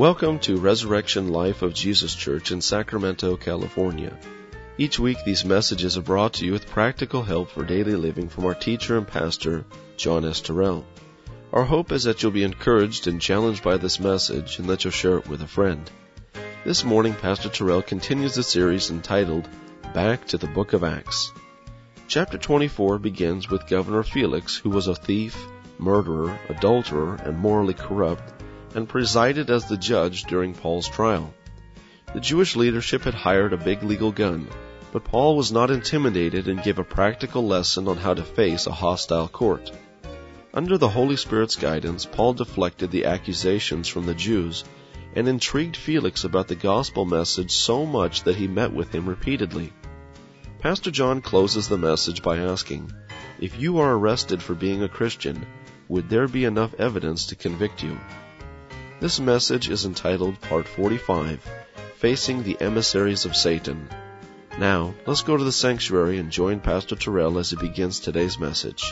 Welcome to Resurrection Life of Jesus Church in Sacramento, California. Each week these messages are brought to you with practical help for daily living from our teacher and pastor, John S. Terrell. Our hope is that you'll be encouraged and challenged by this message and that you'll share it with a friend. This morning, Pastor Terrell continues the series entitled, Back to the Book of Acts. Chapter 24 begins with Governor Felix, who was a thief, murderer, adulterer, and morally corrupt, and presided as the judge during Paul's trial. The Jewish leadership had hired a big legal gun, but Paul was not intimidated and gave a practical lesson on how to face a hostile court. Under the Holy Spirit's guidance, Paul deflected the accusations from the Jews and intrigued Felix about the gospel message so much that he met with him repeatedly. Pastor John closes the message by asking, if you are arrested for being a Christian, would there be enough evidence to convict you? This message is entitled Part 45, Facing the Emissaries of Satan. Now, let's go to the sanctuary and join Pastor Terrell as he begins today's message.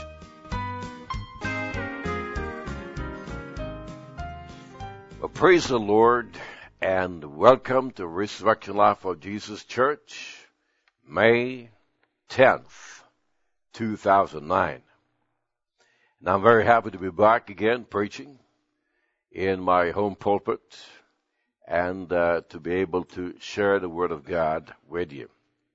Well, praise the Lord, and welcome to Resurrection Life of Jesus Church, May 10th, 2009. And I'm very happy to be back again preaching in my home pulpit and to be able to share the Word of God with you.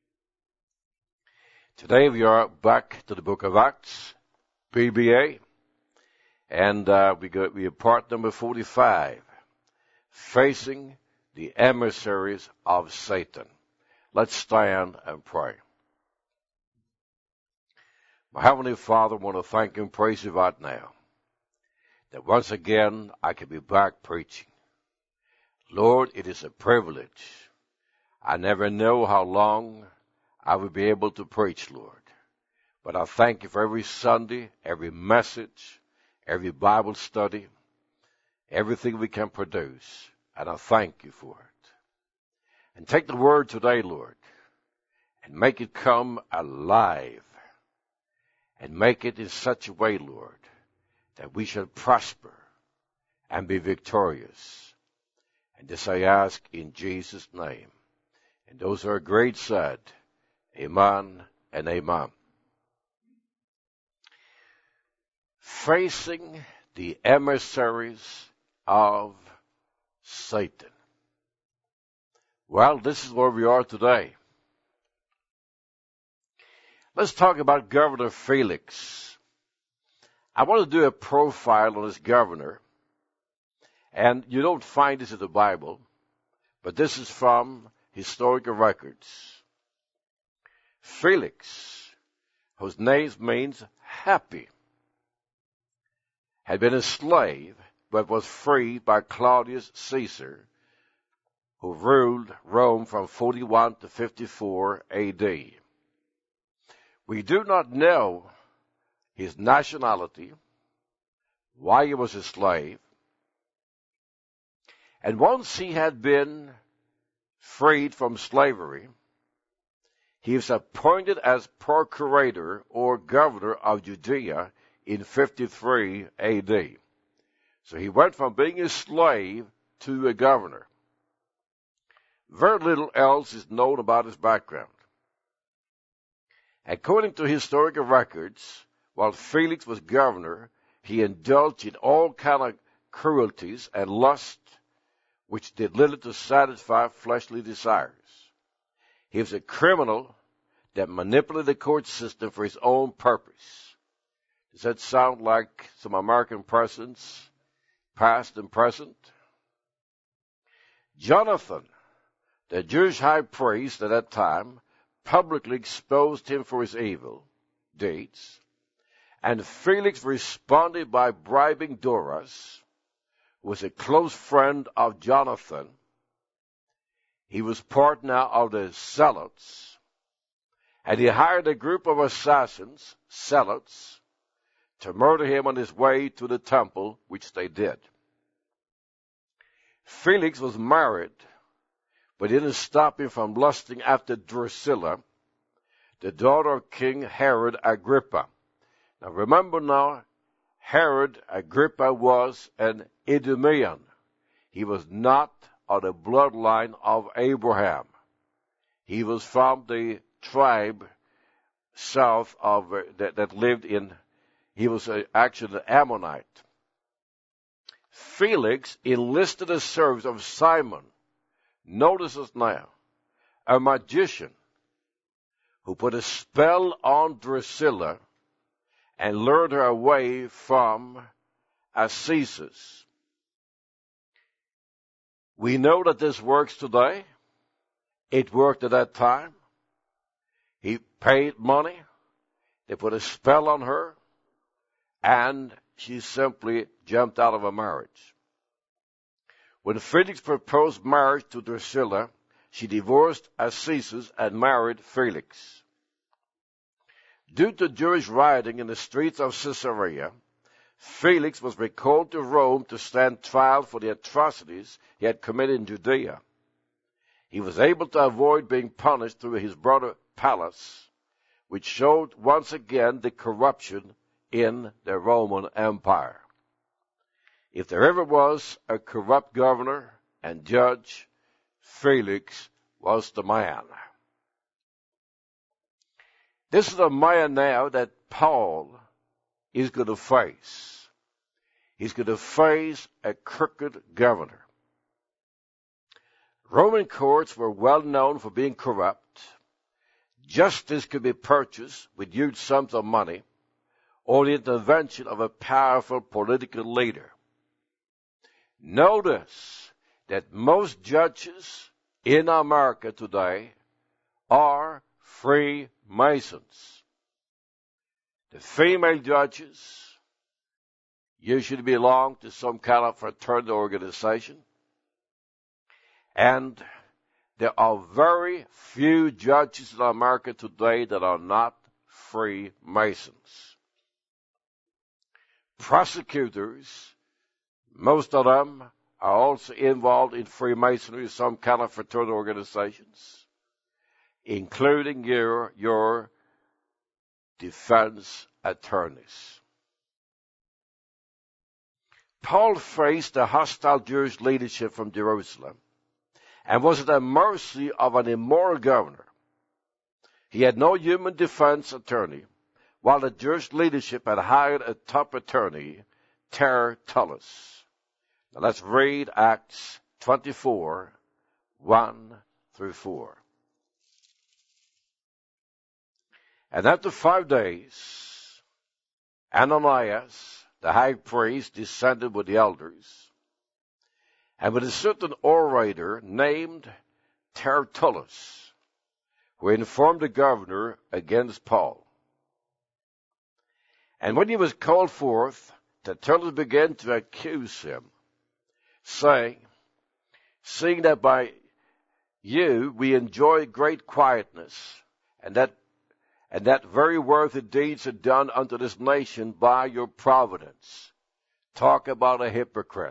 Today we are back to the book of Acts, PBA, and we are part number 45, Facing the Emissaries of Satan. Let's stand and pray. My Heavenly Father, I want to thank and praise you right now that once again I can be back preaching. Lord, it is a privilege. I never know how long I will be able to preach, Lord. But I thank you for every Sunday, every message, every Bible study, everything we can produce. And I thank you for it. And take the word today, Lord, and make it come alive. And make it in such a way, Lord, that we shall prosper and be victorious. And this I ask in Jesus' name. And those who are great said, Amen and Amen. Facing the emissaries of Satan. Well, this is where we are today. Let's talk about Governor Felix. I want to do a profile on this governor, and you don't find this in the Bible, but this is from historical records. Felix, whose name means happy, had been a slave, but was freed by Claudius Caesar, who ruled Rome from 41 to 54 AD. We do not know his nationality, why he was a slave, and once he had been freed from slavery, he was appointed as procurator or governor of Judea in 53 AD. So he went from being a slave to a governor. Very little else is known about his background. According to historical records, while Felix was governor, he indulged in all kinds of cruelties and lust, which did little to satisfy fleshly desires. He was a criminal that manipulated the court system for his own purpose. Does that sound like some American presidents, past and present? Jonathan, the Jewish high priest at that time, publicly exposed him for his evil deeds. And Felix responded by bribing Doras, who was a close friend of Jonathan. He was part now of the Zealots. And he hired a group of assassins, Zealots, to murder him on his way to the temple, which they did. Felix was married, but it didn't stop him from lusting after Drusilla, the daughter of King Herod Agrippa. Now remember now, Herod Agrippa was an Idumean. he was not of the bloodline of Abraham. He was from the tribe south of that lived in. He was actually an Ammonite. Felix enlisted the service of Simon. Notice this now, a magician who put a spell on Drusilla and lured her away from Assusis. We know that this works today. It worked at that time. He paid money. They put a spell on her, and she simply jumped out of a marriage. When Felix proposed marriage to Drusilla, she divorced Assusis and married Felix. Due to Jewish rioting in the streets of Caesarea, Felix was recalled to Rome to stand trial for the atrocities he had committed in Judea. He was able to avoid being punished through his brother Pallas, which showed once again the corruption in the Roman Empire. If there ever was a corrupt governor and judge, Felix was the man. This is the man now that Paul is going to face. He's going to face a crooked governor. Roman courts were well known for being corrupt. Justice could be purchased with huge sums of money or the intervention of a powerful political leader. Notice that most judges in America today are Freemasons. The female judges usually belong to some kind of fraternity organization. And there are very few judges in America today that are not Freemasons. Prosecutors, most of them are also involved in Freemasonry, some kind of fraternity organizations, including your defense attorneys. Paul faced a hostile Jewish leadership from Jerusalem and was at the mercy of an immoral governor. He had no human defense attorney, while the Jewish leadership had hired a top attorney, Tertullus. Now let's read Acts 24, 1 through 4. And after 5 days, Ananias, the high priest, descended with the elders, and with a certain orator named Tertullus, who informed the governor against Paul. And when he was called forth, Tertullus began to accuse him, saying, seeing that by you we enjoy great quietness, and that very worthy deeds are done unto this nation by your providence. Talk about a hypocrite.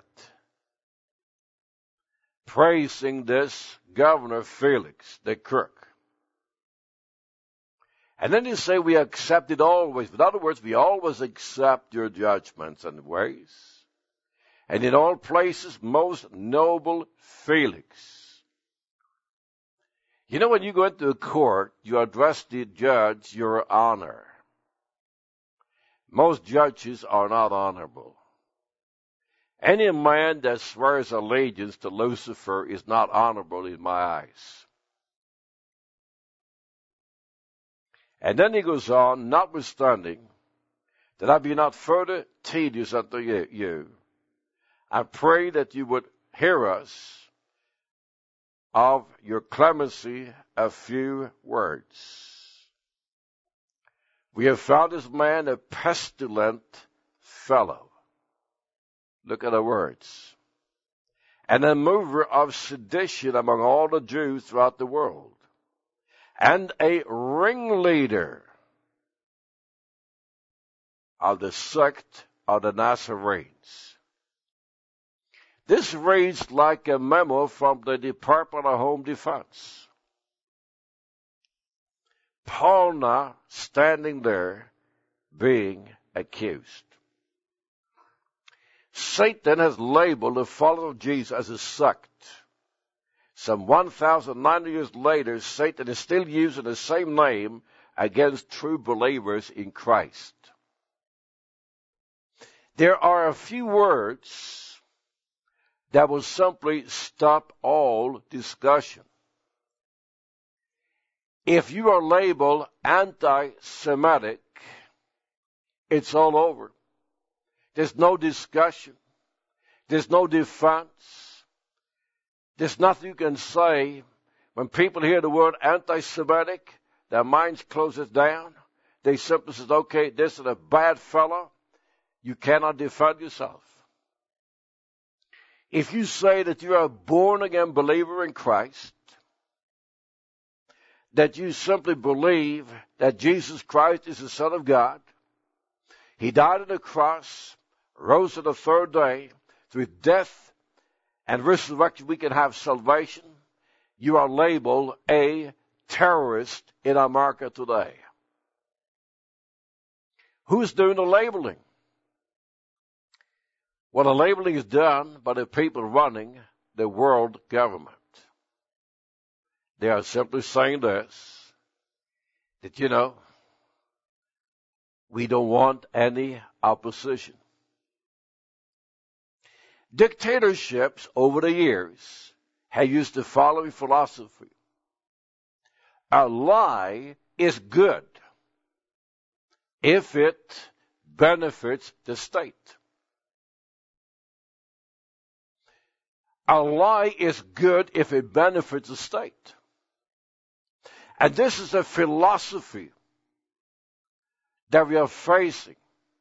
Praising this governor Felix, the crook. And then you say we accept it always. In other words, we always accept your judgments and ways. And in all places, most noble Felix. You know, when you go into a court, you address the judge, your honor. Most judges are not honorable. Any man that swears allegiance to Lucifer is not honorable in my eyes. And then he goes on, notwithstanding that I be not further tedious unto you, I pray that you would hear us of your clemency a few words. We have found this man a pestilent fellow. Look at the words. And a mover of sedition among all the Jews throughout the world. And a ringleader of the sect of the Nazarenes. This reads like a memo from the Department of Home Defense. Paul now standing there being accused. Satan has labeled the followers of Jesus as a sect. Some 1,900 years later, Satan is still using the same name against true believers in Christ. There are a few words that will simply stop all discussion. If you are labeled anti-Semitic, it's all over. There's no discussion. There's no defense. There's nothing you can say. When people hear the word anti-Semitic, their minds closes down. They simply say, okay, this is a bad fellow. You cannot defend yourself. If you say that you are a born-again believer in Christ, that you simply believe that Jesus Christ is the Son of God, He died on the cross, rose on the third day, through death and resurrection we can have salvation, you are labeled a terrorist in America today. Who's doing the labeling? Well, the labeling is done by the people running the world government. They are simply saying this, that, we don't want any opposition. Dictatorships over the years have used the following philosophy. A lie is good if it benefits the state. A lie is good if it benefits the state. And this is a philosophy that we are facing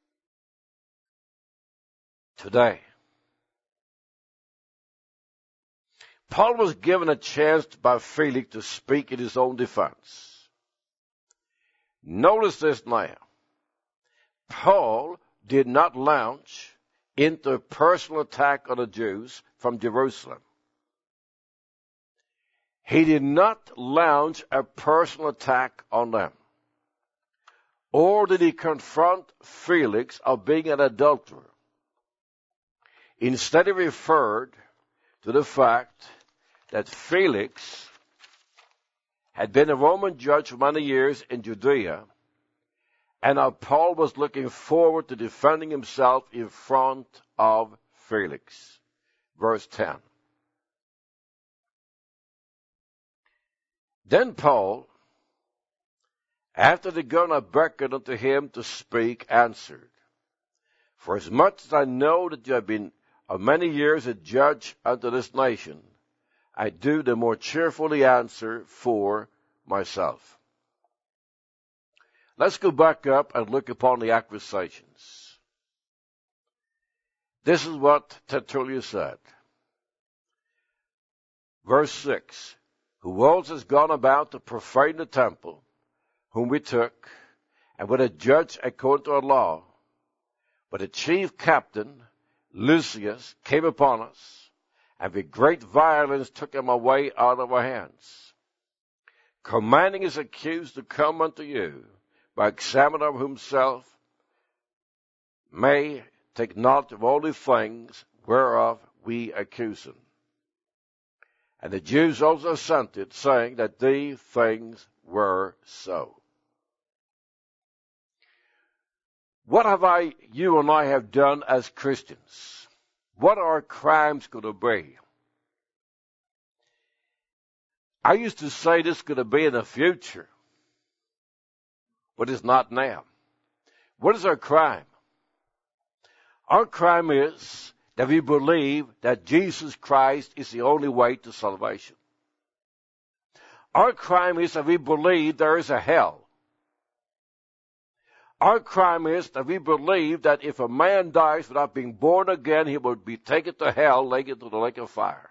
today. Paul was given a chance by Felix to speak in his own defense. Notice this now. Paul did not launch into a personal attack on the Jews from Jerusalem. He did not launch a personal attack on them. Or did he confront Felix of being an adulterer. Instead, he referred to the fact that Felix had been a Roman judge for many years in Judea, and now Paul was looking forward to defending himself in front of Felix. Verse 10. Then Paul, after the governor beckoned unto him to speak, answered, For as much as I know that you have been of many years a judge unto this nation, I do the more cheerfully answer for myself. Let's go back up and look upon the accusations. This is what Tertullian said. Verse 6. Who also has gone about to profane the temple, whom we took, and would have judged according to our law. But the chief captain, Lysias, came upon us, and with great violence took him away out of our hands, commanding his accused to come unto you, by examining of himself, may take knowledge of all the things whereof we accuse him. And the Jews also assented, saying that these things were so. What have you and I have done as Christians? What are our crimes going to be? I used to say this could have been in the future, but it's not now. What is our crime? Our crime is that we believe that Jesus Christ is the only way to salvation. Our crime is that we believe there is a hell. Our crime is that we believe that if a man dies without being born again, he will be taken to hell, taken to the lake of fire.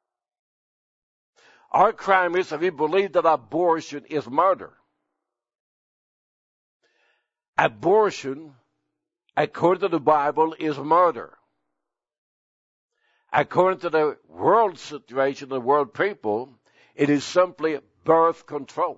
Our crime is that we believe that abortion is murder. Abortion, according to the Bible, is murder. According to the world situation, the world people, it is simply birth control.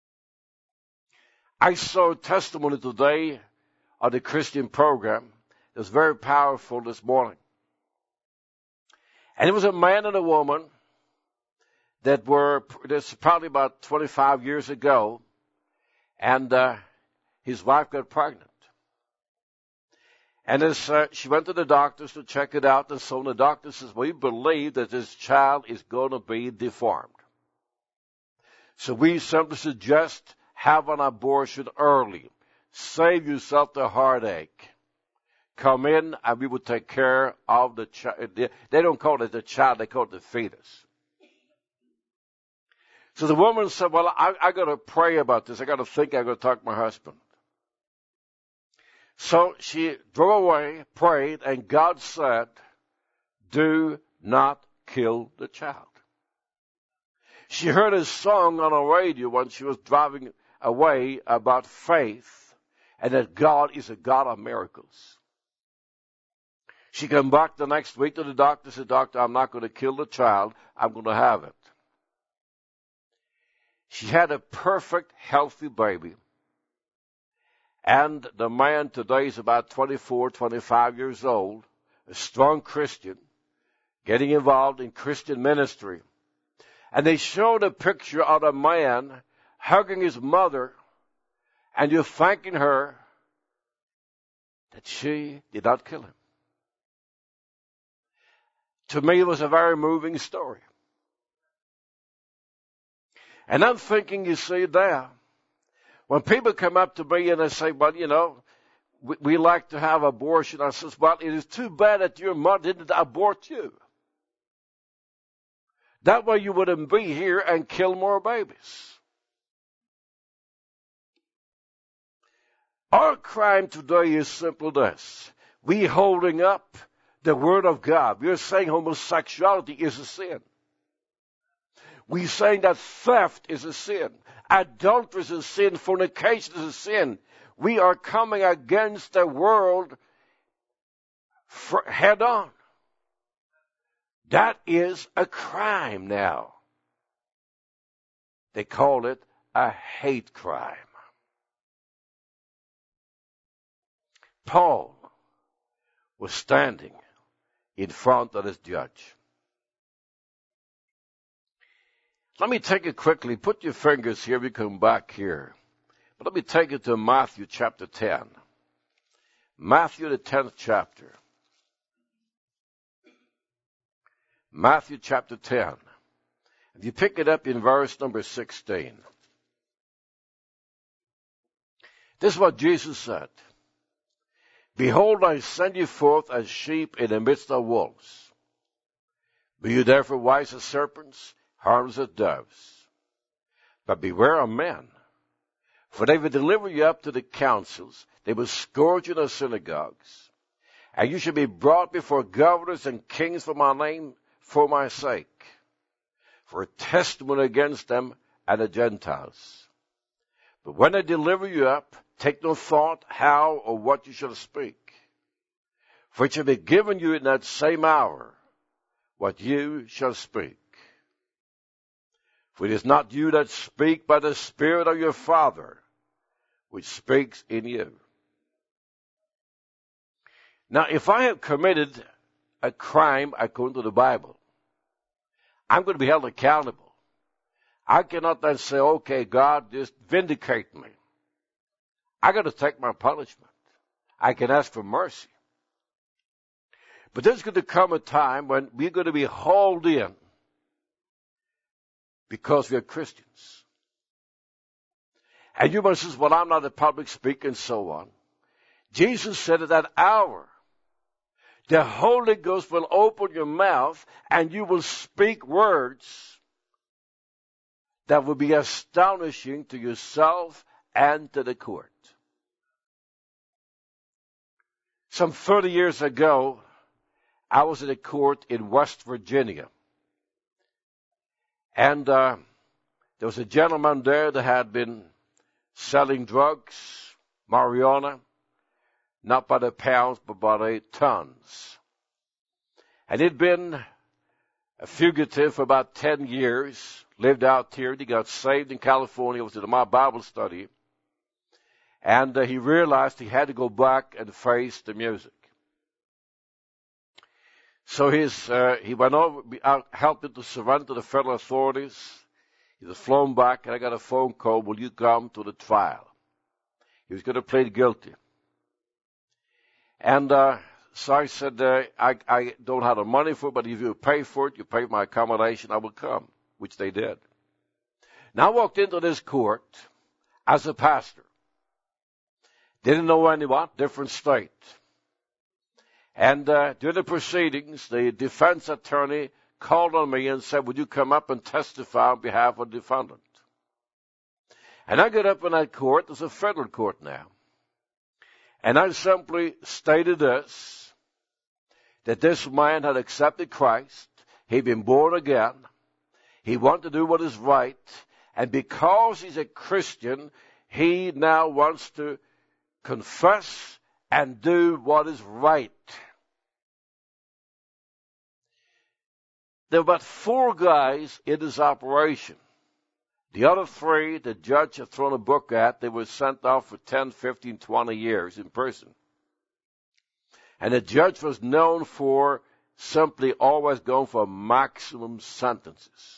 I saw a testimony today on the Christian program that's very powerful this morning. And it was a man and a woman that this is probably about 25 years ago, and his wife got pregnant. And as she went to the doctors to check it out, and so the doctor says, we believe that this child is going to be deformed. So we simply suggest have an abortion early. Save yourself the heartache. Come in and we will take care of the child. They don't call it the child, they call it the fetus. So the woman said, well, I got to pray about this. I got to think. I got to talk to my husband. So she drove away, prayed, and God said, do not kill the child. She heard a song on the radio when she was driving away about faith and that God is a God of miracles. She came back the next week to the doctor and said, Doctor, I'm not going to kill the child. I'm going to have it. She had a perfect, healthy baby. And the man today is about 24, 25 years old, a strong Christian, getting involved in Christian ministry. And they showed a picture of a man hugging his mother, and you're thanking her that she did not kill him. To me, it was a very moving story. And I'm thinking, you see, there, when people come up to me and they say, well, you know, we like to have abortion, I says, well, it is too bad that your mother didn't abort you. That way you wouldn't be here and kill more babies. Our crime today is simply this. We holding up the Word of God. We're saying homosexuality is a sin. We're saying that theft is a sin. Adultery is a sin. Fornication is a sin. We are coming against the world head on. That is a crime now. They call it a hate crime. Paul was standing in front of his judge. Let me take it quickly. Put your fingers here. We come back here. But let me take it to Matthew chapter 10. Matthew the 10th chapter. Matthew chapter 10. If you pick it up in verse number 16. This is what Jesus said. Behold, I send you forth as sheep in the midst of wolves. Be you therefore wise as serpents, harmless as doves. But beware of men, for they will deliver you up to the councils. They will scourge you in the synagogues. And you shall be brought before governors and kings for my name, for my sake, for a testimony against them and the Gentiles. But when they deliver you up, take no thought how or what you shall speak. For it shall be given you in that same hour what you shall speak. For it is not you that speak, but the Spirit of your Father, which speaks in you. Now, if I have committed a crime according to the Bible, I'm going to be held accountable. I cannot then say, okay, God, just vindicate me. I got to take my punishment. I can ask for mercy. But there's going to come a time when we're going to be hauled in because we are Christians. And you must say, well, I'm not a public speaker and so on. Jesus said at that hour, the Holy Ghost will open your mouth and you will speak words that will be astonishing to yourself and to the court. Some 30 years ago, I was in a court in West Virginia. And there was a gentleman there that had been selling drugs, marijuana, not by the pounds, but by the tons. And he'd been a fugitive for about 10 years, lived out here. He got saved in California, was in my Bible study. And he realized he had to go back and face the music. So he went over, helped him to surrender to the federal authorities. He was flown back, and I got a phone call, will you come to the trial? He was going to plead guilty. And so I said, I don't have the money for it, but if you pay for it, you pay my accommodation, I will come, which they did. Now I walked into this court as a pastor. Didn't know anyone, different state. And during the proceedings, the defense attorney called on me and said, would you come up and testify on behalf of the defendant? And I got up in that court. It's a federal court now. And I simply stated this, that this man had accepted Christ. He'd been born again. He wanted to do what is right. And because he's a Christian, he now wants to confess and do what is right. There were about 4 guys in this operation. The other 3, the judge had thrown a book at. They were sent off for 10, 15, 20 years in prison. And the judge was known for simply always going for maximum sentences.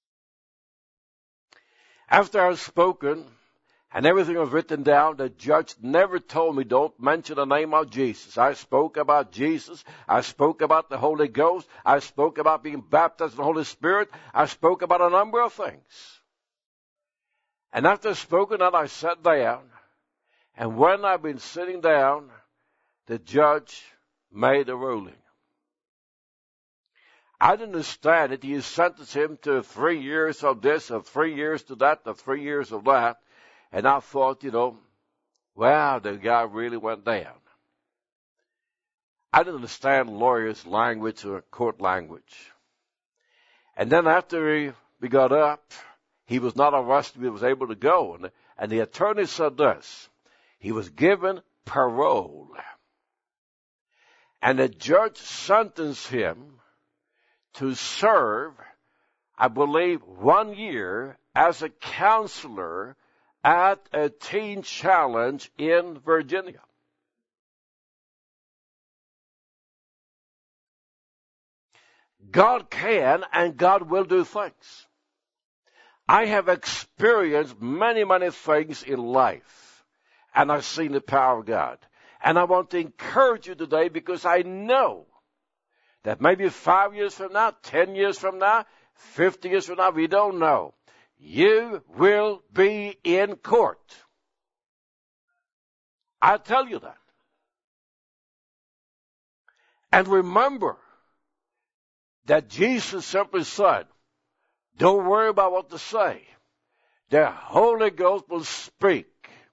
After I was spoken and everything was written down, the judge never told me, don't mention the name of Jesus. I spoke about Jesus. I spoke about the Holy Ghost. I spoke about being baptized in the Holy Spirit. I spoke about a number of things. And after spoken that, I sat down. And when I've been sitting down, the judge made a ruling. I didn't understand it. He sentenced him to 3 years of this, or 3 years to that, or 3 years of that. And I thought, wow, the guy really went down. I didn't understand lawyers' language or court language. And then after we got up, he was not arrested, he was able to go. And the attorney said this, he was given parole. And the judge sentenced him to serve, I believe, 1 year as a counselor at a teen challenge in Virginia. God can and God will do things. I have experienced many, many things in life, and I've seen the power of God. And I want to encourage you today because I know that maybe 5 years from now, 10 years from now, 50 years from now, we don't know. You will be in court. I tell you that. And remember that Jesus simply said, don't worry about what to say. The Holy Ghost will speak.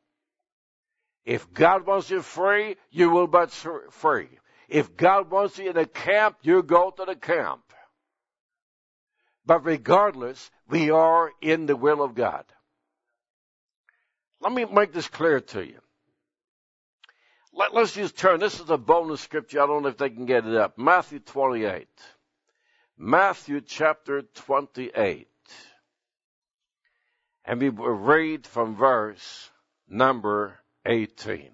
If God wants you free, you will be free. If God wants you in a camp, you go to the camp. But regardless, we are in the will of God. Let me make this clear to you. Let's just turn. This is a bonus scripture. I don't know if they can get it up. Matthew 28. Matthew chapter 28. And we will read from verse number 18.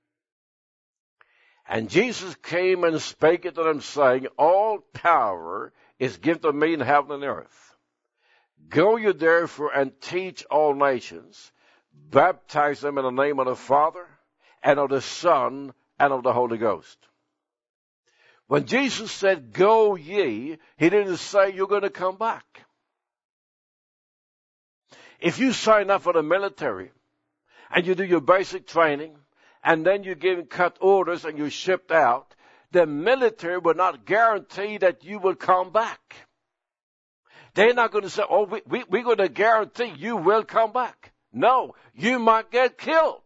And Jesus came and spake unto them, saying, all power is given to me in heaven and earth. Go you therefore and teach all nations, baptize them in the name of the Father, and of the Son, and of the Holy Ghost. When Jesus said, go ye, he didn't say you're going to come back. If you sign up for the military, and you do your basic training, and then you're given cut orders and you're shipped out, the military will not guarantee that you will come back. They're not going to say, oh, we're going to guarantee you will come back. No, you might get killed.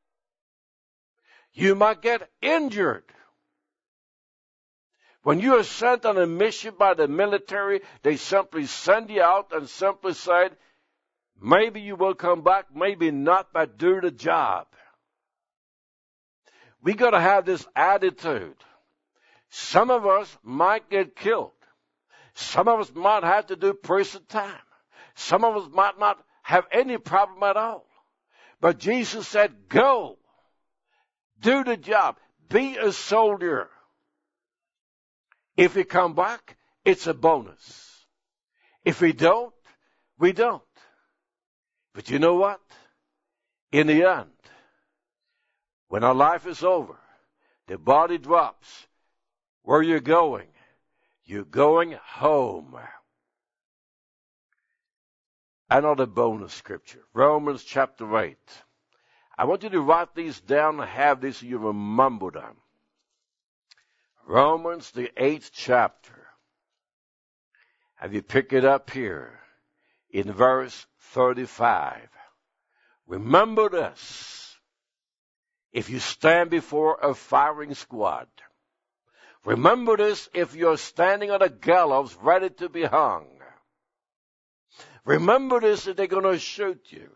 You might get injured. When you are sent on a mission by the military, they simply send you out and simply say, maybe you will come back, maybe not, but do the job. We got to have this attitude. Some of us might get killed. Some of us might have to do prison time. Some of us might not have any problem at all. But Jesus said, go. Do the job. Be a soldier. If we come back, it's a bonus. If we don't, we don't. But you know what? In the end, when our life is over, the body drops. Where are you going? You're going home. Another bonus scripture, Romans chapter 8. I want you to write these down and have these so you remember them. Romans, the 8th chapter. And you pick it up here in verse 35. Remember this. If you stand before a firing squad, remember this if you're standing on a gallows ready to be hung. Remember this if they're going to shoot you.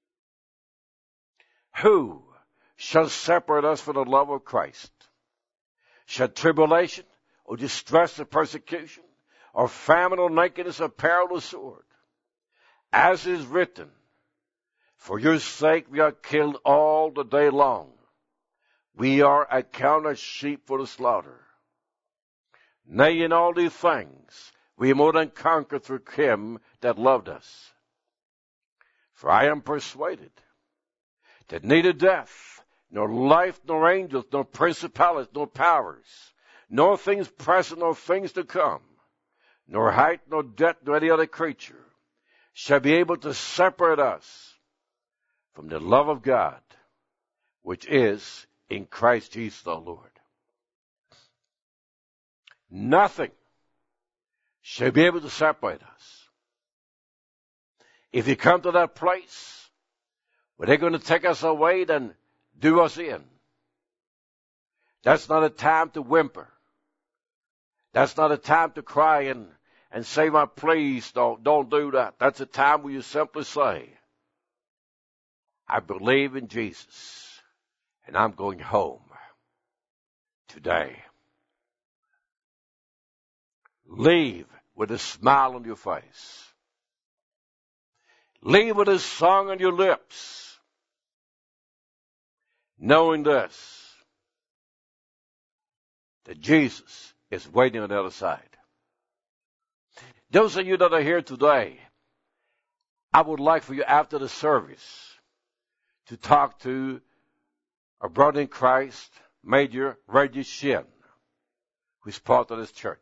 Who shall separate us from the love of Christ? Shall tribulation or distress or persecution or famine or nakedness or peril or sword? As is written, for your sake we are killed all the day long. We are accounted as sheep for the slaughter. Nay, in all these things, we more than conquer through him that loved us. For I am persuaded that neither death, nor life, nor angels, nor principalities, nor powers, nor things present, nor things to come, nor height, nor depth, nor any other creature, shall be able to separate us from the love of God, which is in Christ Jesus our Lord. Nothing shall be able to separate us. If you come to that place where they're going to take us away, then do us in. That's not a time to whimper. That's not a time to cry and say, my please, don't do that. That's a time where you simply say, I believe in Jesus, and I'm going home today. Leave with a smile on your face. Leave with a song on your lips, knowing this, that Jesus is waiting on the other side. Those of you that are here today, I would like for you after the service to talk to our brother in Christ, Major Reggie Shin, who's part of this church.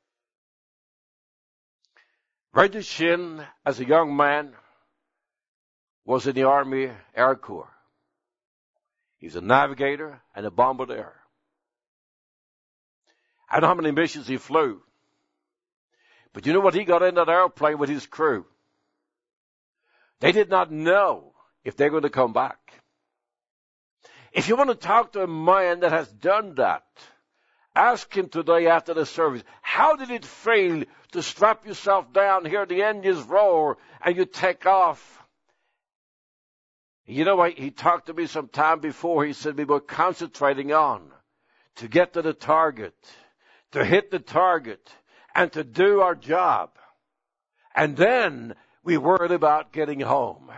Reggie Shin, as a young man, was in the Army Air Corps. He's a navigator and a bombardier. I don't know how many missions he flew. But you know what? He got in that airplane with his crew. They did not know if they're going to come back. If you want to talk to a man that has done that, ask him today after the service, how did it feel to strap yourself down, hear the engines roar, and you take off? You know, he talked to me some time before. He said we were concentrating on to get to the target, to hit the target, and to do our job. And then we worried about getting home.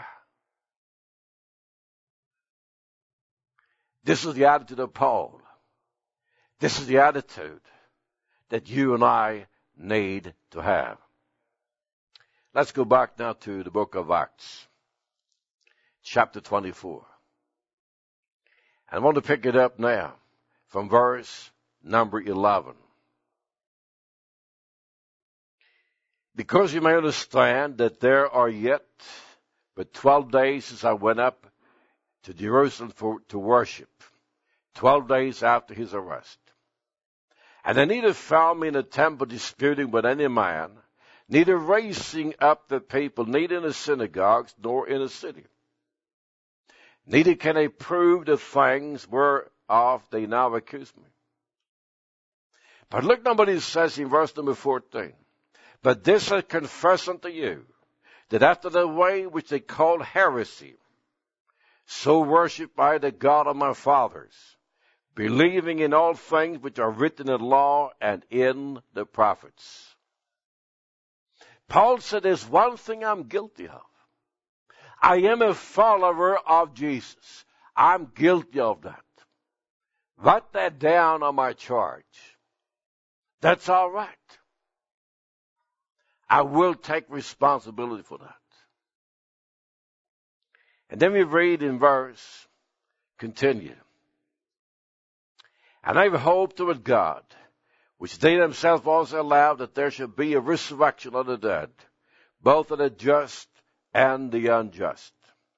This is the attitude of Paul. This is the attitude that you and I need to have. Let's go back now to the book of Acts, chapter 24. And I want to pick it up now from verse number 11. Because you may understand that there are yet but 12 days since I went up to Jerusalem to worship, 12 days after his arrest. And they neither found me in the temple disputing with any man, neither raising up the people, neither in the synagogues, nor in the city. Neither can they prove the things whereof they now accuse me. But look now what he says in verse number 14. But this I confess unto you, that after the way which they call heresy, so worship I the God of my fathers, believing in all things which are written in the law and in the prophets. Paul said, there's one thing I'm guilty of. I am a follower of Jesus. I'm guilty of that. Write that down on my charge. That's all right. I will take responsibility for that. And then we read in verse, continue. And I have hope toward God, which they themselves also allow, that there should be a resurrection of the dead, both of the just and the unjust.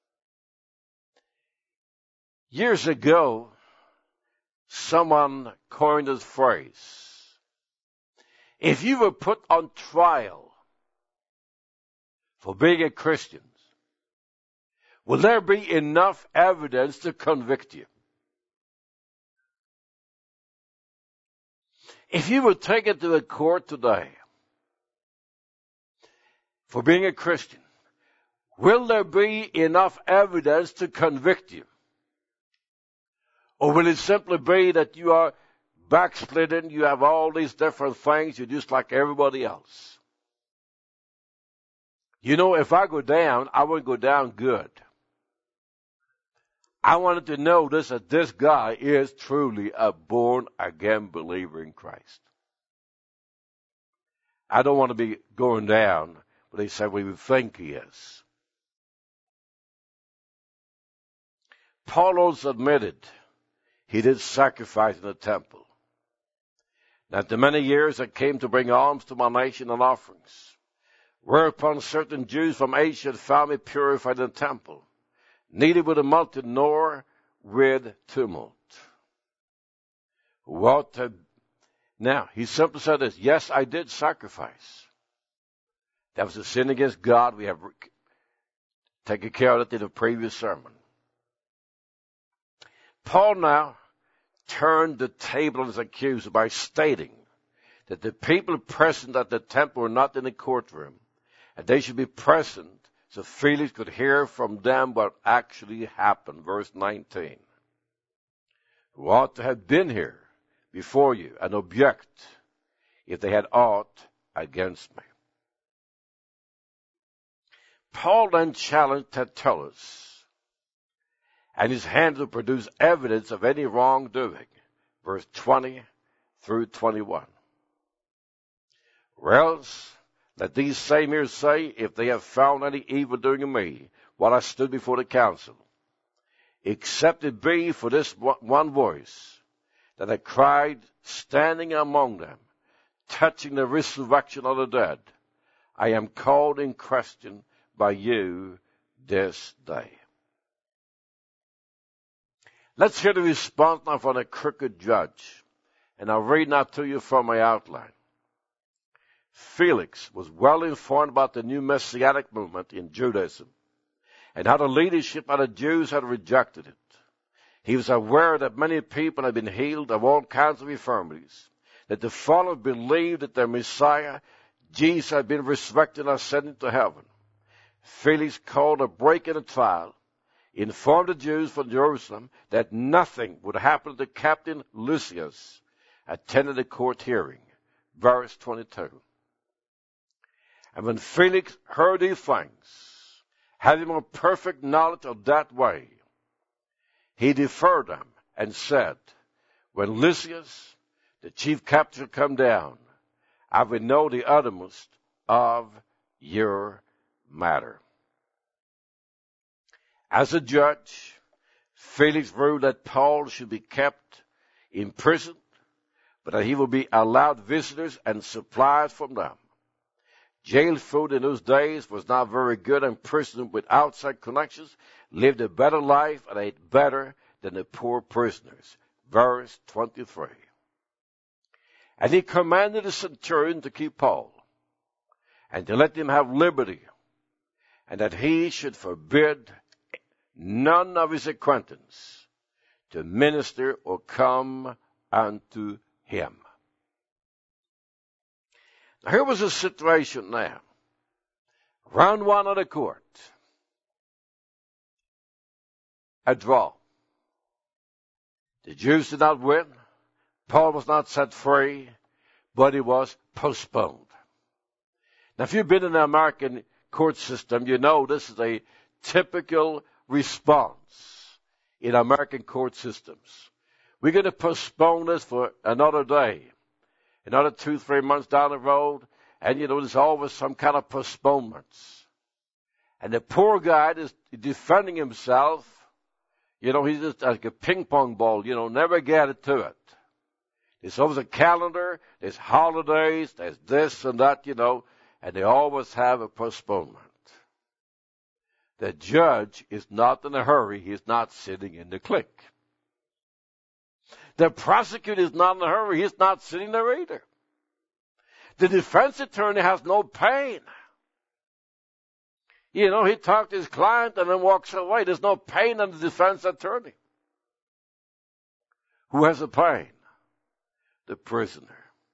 Years ago, someone coined this phrase: if you were put on trial for being a Christian, will there be enough evidence to convict you? If you were taken to a court today for being a Christian, will there be enough evidence to convict you? Or will it simply be that you are backslidden, you have all these different things, you're just like everybody else? You know, if I go down, I won't go down good. I wanted to know this, that this guy is truly a born-again believer in Christ. I don't want to be going down, but they say we think he is. Paul also admitted he did sacrifice in the temple. Now, after many years I came to bring alms to my nation and offerings, whereupon certain Jews from Asia had found me purified in the temple, neither with a multitude nor with tumult. Now, he simply said this: yes, I did sacrifice. That was a sin against God. We have taken care of it in the previous sermon. Paul now turned the table on his accuser by stating that the people present at the temple were not in the courtroom, and they should be present so Felix could hear from them what actually happened. Verse 19. Who ought to have been here before you and object if they had aught against me. Paul then challenged Tertullus and his hand to produce evidence of any wrongdoing. Verse 20 through 21. Or else, let these same here say, if they have found any evil doing in me, while I stood before the council, except it be for this one voice, that I cried, standing among them, touching the resurrection of the dead, I am called in question by you this day. Let's hear the response now from a crooked judge. And I'll read now to you from my outline. Felix was well informed about the new Messianic movement in Judaism and how the leadership of the Jews had rejected it. He was aware that many people had been healed of all kinds of infirmities, that the followers believed that their Messiah, Jesus, had been resurrected and ascended to heaven. Felix called a break in the trial, informed the Jews from Jerusalem that nothing would happen to Captain Lysias, attended the court hearing. Verse 22. And when Felix heard these things, having a perfect knowledge of that way, he deferred them and said, when Lysias, the chief captain, come down, I will know the uttermost of your matter. As a judge, Felix ruled that Paul should be kept in prison, but that he will be allowed visitors and supplies from them. Jail food in those days was not very good, and prisoners with outside connections lived a better life and ate better than the poor prisoners. Verse 23. And he commanded the centurion to keep Paul and to let him have liberty, and that he should forbid none of his acquaintance to minister or come unto him. Now, here was a situation now. Round one of the court. A draw. The Jews did not win. Paul was not set free, but he was postponed. Now, if you've been in the American court system, you know this is a typical response in American court systems. We're going to postpone this for another day. another 2-3 months down the road, and there's always some kind of postponements. And the poor guy is defending himself. He's just like a ping pong ball, never get it to it. There's always a calendar, there's holidays, there's this and that, and they always have a postponement. The judge is not in a hurry. He's not sitting in the clique. The prosecutor is not in a hurry. He's not sitting there either. The defense attorney has no pain. He talked to his client and then walks away. There's no pain on the defense attorney. Who has the pain? The prisoner.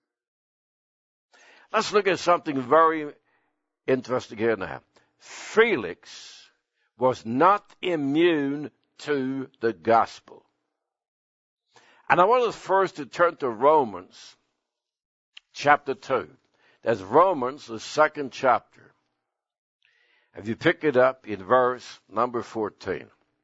Let's look at something very interesting here now. Felix was not immune to the gospel. And I want us first to turn to Romans chapter 2. That's Romans, the 2nd chapter. If you pick it up in verse number 14.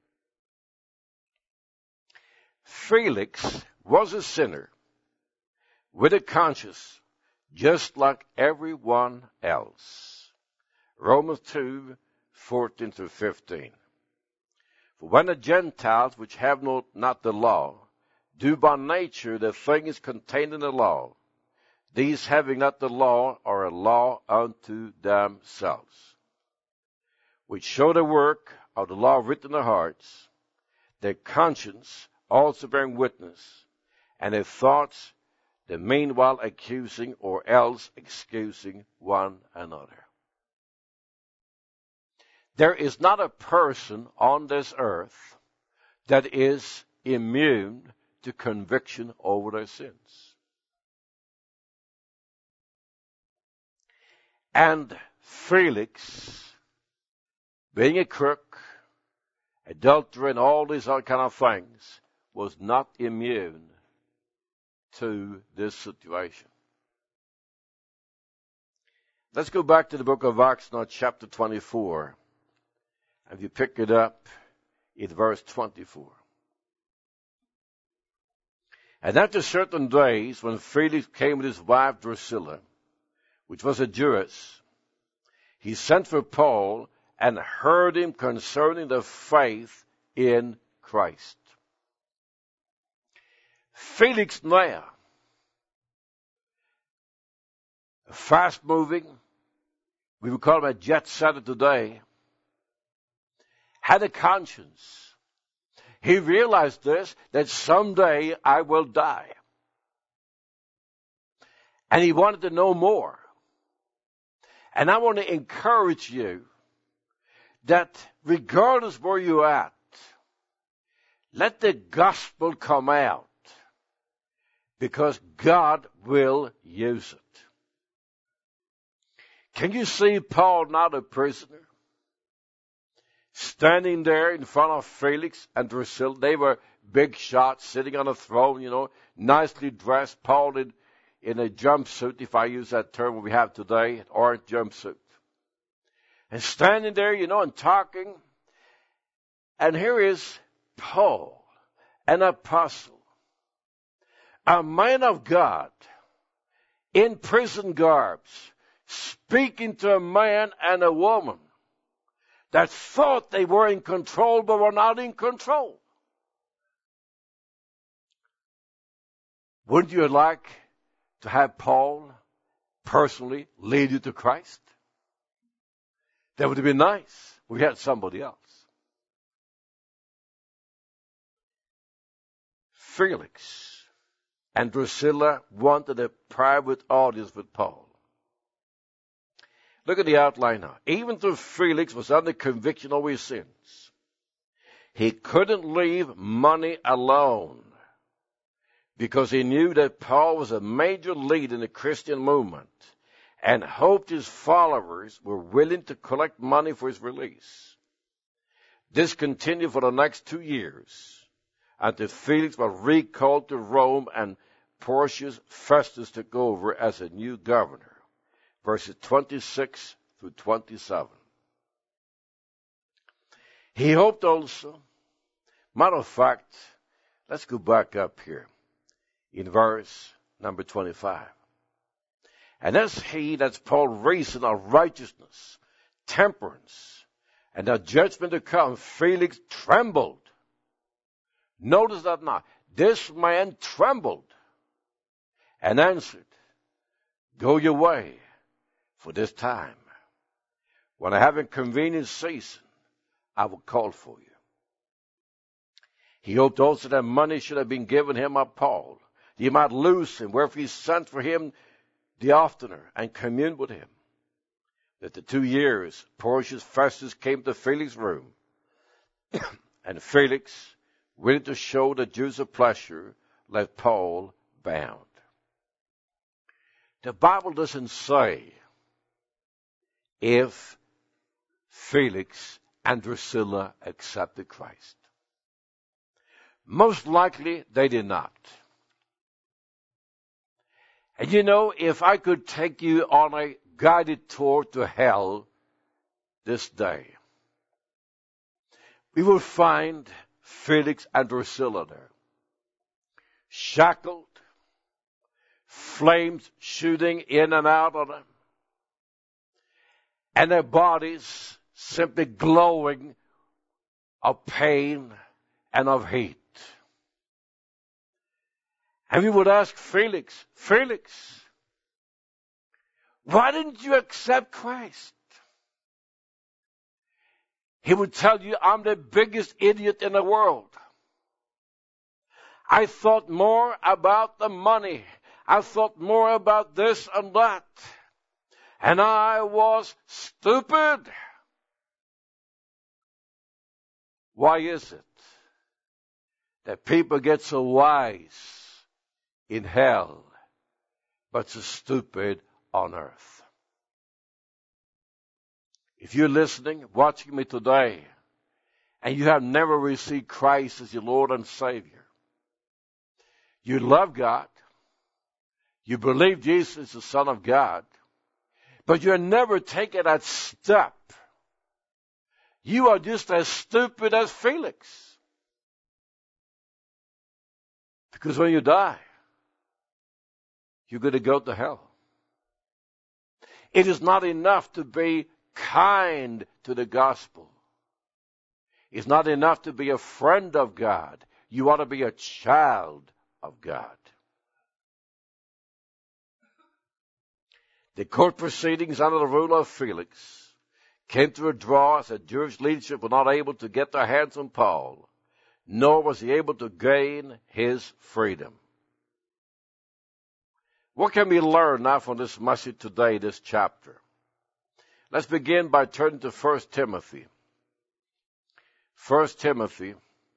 Felix was a sinner with a conscience just like everyone else. Romans 2, 14 through 15. For when the Gentiles, which have not the law, do by nature the things contained in the law, these having not the law are a law unto themselves, which show the work of the law written in their hearts, their conscience also bearing witness, and their thoughts, the meanwhile accusing or else excusing one another. There is not a person on this earth that is immune to conviction over their sins. And Felix, being a crook, adulterer, and all these other kind of things, was not immune to this situation. Let's go back to the book of Acts now, chapter 24. If you pick it up in verse 24. And after certain days, when Felix came with his wife Drusilla, which was a Jewess, he sent for Paul and heard him concerning the faith in Christ. Felix now, fast-moving, we would call him a jet-setter today, had a conscience. He realized this, that someday I will die. And he wanted to know more. And I want to encourage you that regardless where you're at, let the gospel come out, because God will use it. Can you see Paul, not a prisoner, standing there in front of Felix and Drusilla? They were big shots, sitting on a throne, nicely dressed. Paul in a jumpsuit, if I use that term we have today, an orange jumpsuit. And standing there, and talking. And here is Paul, an apostle, a man of God, in prison garbs, speaking to a man and a woman that thought they were in control but were not in control. Wouldn't you like to have Paul personally lead you to Christ? That would have been nice. We had somebody else. Felix and Drusilla wanted a private audience with Paul. Look at the outline now. Even though Felix was under conviction over his sins, he couldn't leave money alone, because he knew that Paul was a major lead in the Christian movement and hoped his followers were willing to collect money for his release. This continued for the next 2 years until Felix was recalled to Rome and Porcius Festus took over as a new governor. Verses 26 through 27. He hoped also, matter of fact, let's go back up here in verse number 25. And that's he that's called reason of righteousness, temperance, and the judgment to come. Felix trembled. Notice that now. This man trembled and answered, go your way for this time. When I have a convenient season, I will call for you. He hoped also that money should have been given him by Paul, that he might lose him, wherefore he sent for him the oftener and communed with him. After 2 years, Porcius Festus came to Felix's room, and Felix, willing to show the Jews a pleasure, left Paul bound. The Bible doesn't say if Felix and Drusilla accepted Christ. Most likely they did not. And you know, if I could take you on a guided tour to hell this day, we will find Felix and Drusilla there, shackled, flames shooting in and out of them, and their bodies simply glowing of pain and of heat. And we would ask Felix, Felix, why didn't you accept Christ? He would tell you, I'm the biggest idiot in the world. I thought more about the money. I thought more about this and that. And I was stupid. Why is it that people get so wise in hell, but so stupid on earth? If you're listening, watching me today, and you have never received Christ as your Lord and Savior, you love God, you believe Jesus is the Son of God, but you're never taking that step, you are just as stupid as Felix. Because when you die, you're going to go to hell. It is not enough to be kind to the gospel. It's not enough to be a friend of God. You ought to be a child of God. The court proceedings under the rule of Felix came to a draw as the Jewish leadership were not able to get their hands on Paul, nor was he able to gain his freedom. What can we learn now from this message today, this chapter? Let's begin by turning to 1 Timothy. 1 Timothy.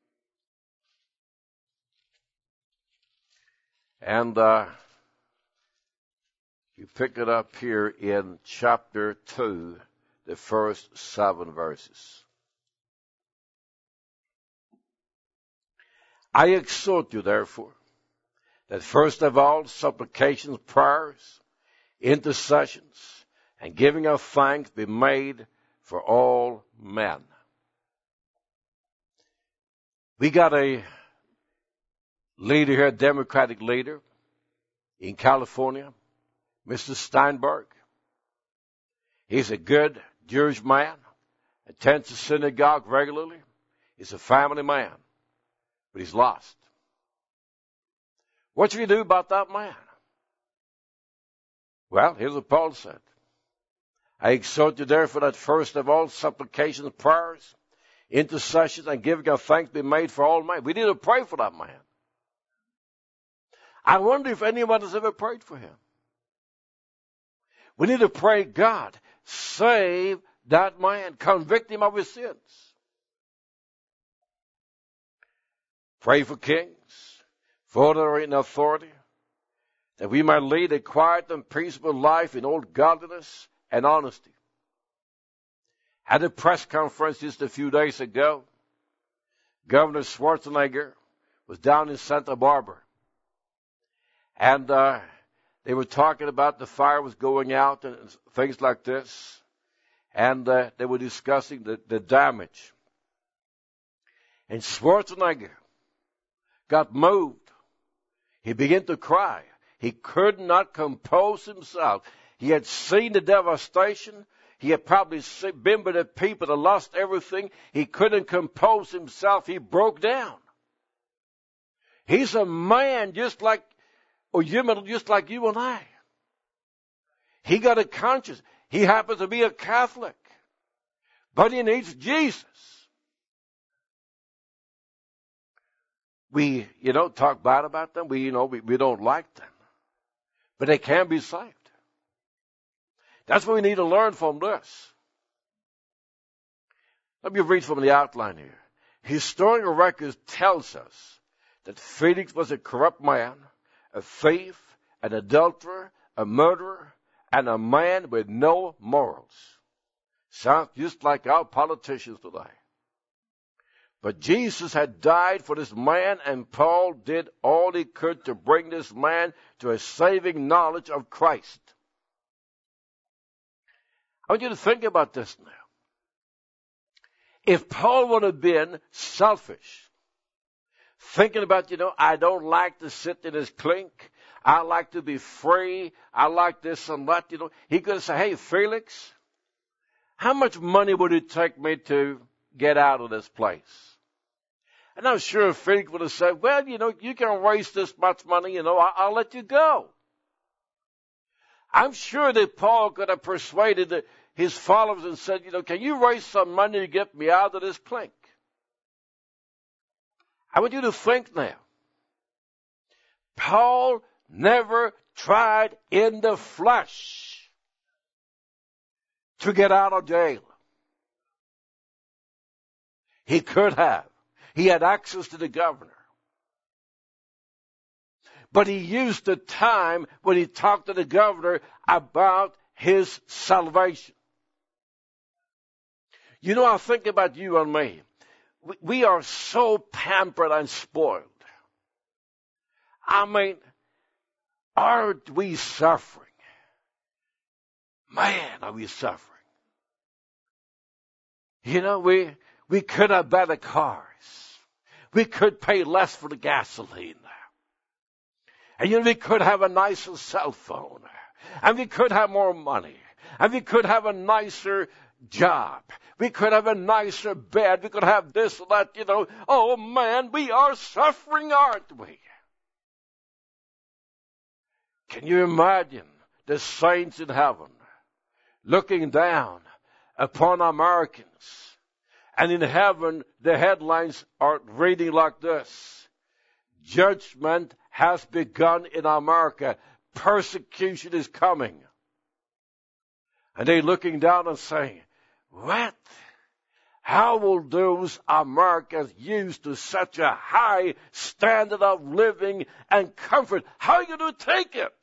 And you pick it up here in chapter 2, the first 7 verses. I exhort you, therefore, that first of all, supplications, prayers, intercessions, and giving of thanks be made for all men. We got a leader here, a Democratic leader in California, Mr. Steinberg. He's a good Jewish man, attends the synagogue regularly. He's a family man, but he's lost. What should we do about that man? Well, here's what Paul said. I exhort you therefore that first of all supplications, prayers, intercessions, and giving of thanks be made for all men. We need to pray for that man. I wonder if anyone has ever prayed for him. We need to pray, God, save that man, convict him of his sins. Pray for kings, for that are in authority, that we might lead a quiet and peaceable life in all godliness and honesty. At a press conference just a few days ago, Governor Schwarzenegger was down in Santa Barbara. And they were talking about the fire was going out and things like this. And they were discussing the damage. And Schwarzenegger got moved. He began to cry. He could not compose himself. He had seen the devastation. He had probably been with the people that lost everything. He couldn't compose himself. He broke down. He's a man just like, or human just like you and I. He got a conscience. He happens to be a Catholic. But he needs Jesus. We, talk bad about them. We don't like them. But they can be saved. That's what we need to learn from this. Let me read from the outline here. Historical records tells us that Felix was a corrupt man, a thief, an adulterer, a murderer, and a man with no morals. Sounds just like our politicians today. But Jesus had died for this man, and Paul did all he could to bring this man to a saving knowledge of Christ. I want you to think about this now. If Paul would have been selfish, thinking about, I don't like to sit in this clink. I like to be free. I like this and that, He could have said, hey, Felix, how much money would it take me to get out of this place? And I'm sure Felix would have said, well, you can raise this much money, I'll let you go. I'm sure that Paul could have persuaded his followers and said, can you raise some money to get me out of this clink? I want you to think now. Paul never tried in the flesh to get out of jail. He could have. He had access to the governor. But he used the time when he talked to the governor about his salvation. I think about you and me. We are so pampered and spoiled. I mean, aren't we suffering? Man, are we suffering. We could have better cars. We could pay less for the gasoline. And we could have a nicer cell phone. And we could have more money. And we could have a nicer job. We could have a nicer bed. We could have this or that, Oh, man, we are suffering, aren't we? Can you imagine the saints in heaven looking down upon Americans? And in heaven, the headlines are reading like this. Judgment has begun in America. Persecution is coming. And they're looking down and saying, what? How will those Americans used to such a high standard of living and comfort, how are you going to take it?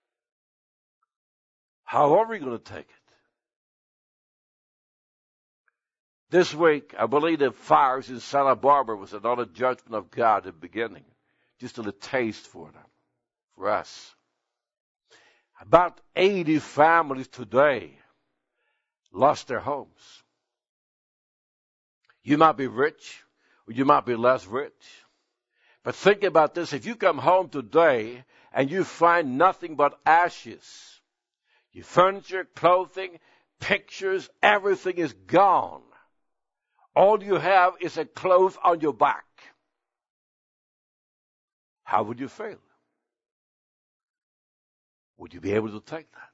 How are we going to take it? This week, I believe the fires in Santa Barbara was another judgment of God at the beginning. Just a little taste for them, for us. About 80 families today lost their homes. You might be rich, or you might be less rich. But think about this. If you come home today and you find nothing but ashes, your furniture, clothing, pictures, everything is gone. All you have is a cloth on your back. How would you feel? Would you be able to take that?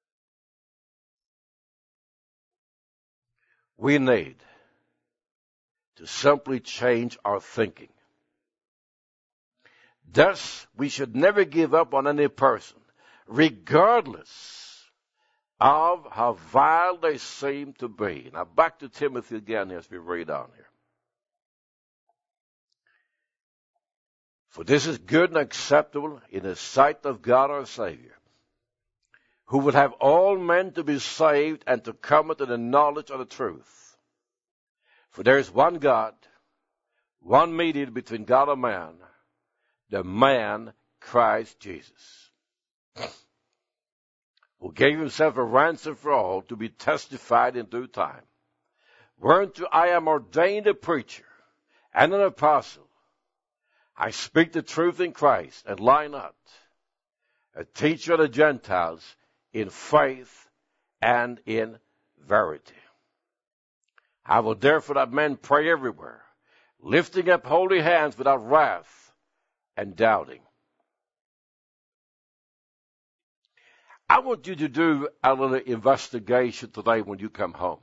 We need to simply change our thinking. Thus, we should never give up on any person, regardless of how vile they seem to be. Now back to Timothy again as we read on here. For this is good and acceptable in the sight of God our Savior, who would have all men to be saved and to come into the knowledge of the truth. For there is one God, one mediator between God and man, the man Christ Jesus, who gave himself a ransom for all to be testified in due time. Whereunto I am ordained a preacher and an apostle. I speak the truth in Christ and lie not. a teacher of the Gentiles in faith and in verity. I will therefore that men pray everywhere, lifting up holy hands without wrath and doubting. I want you to do a little investigation today when you come home.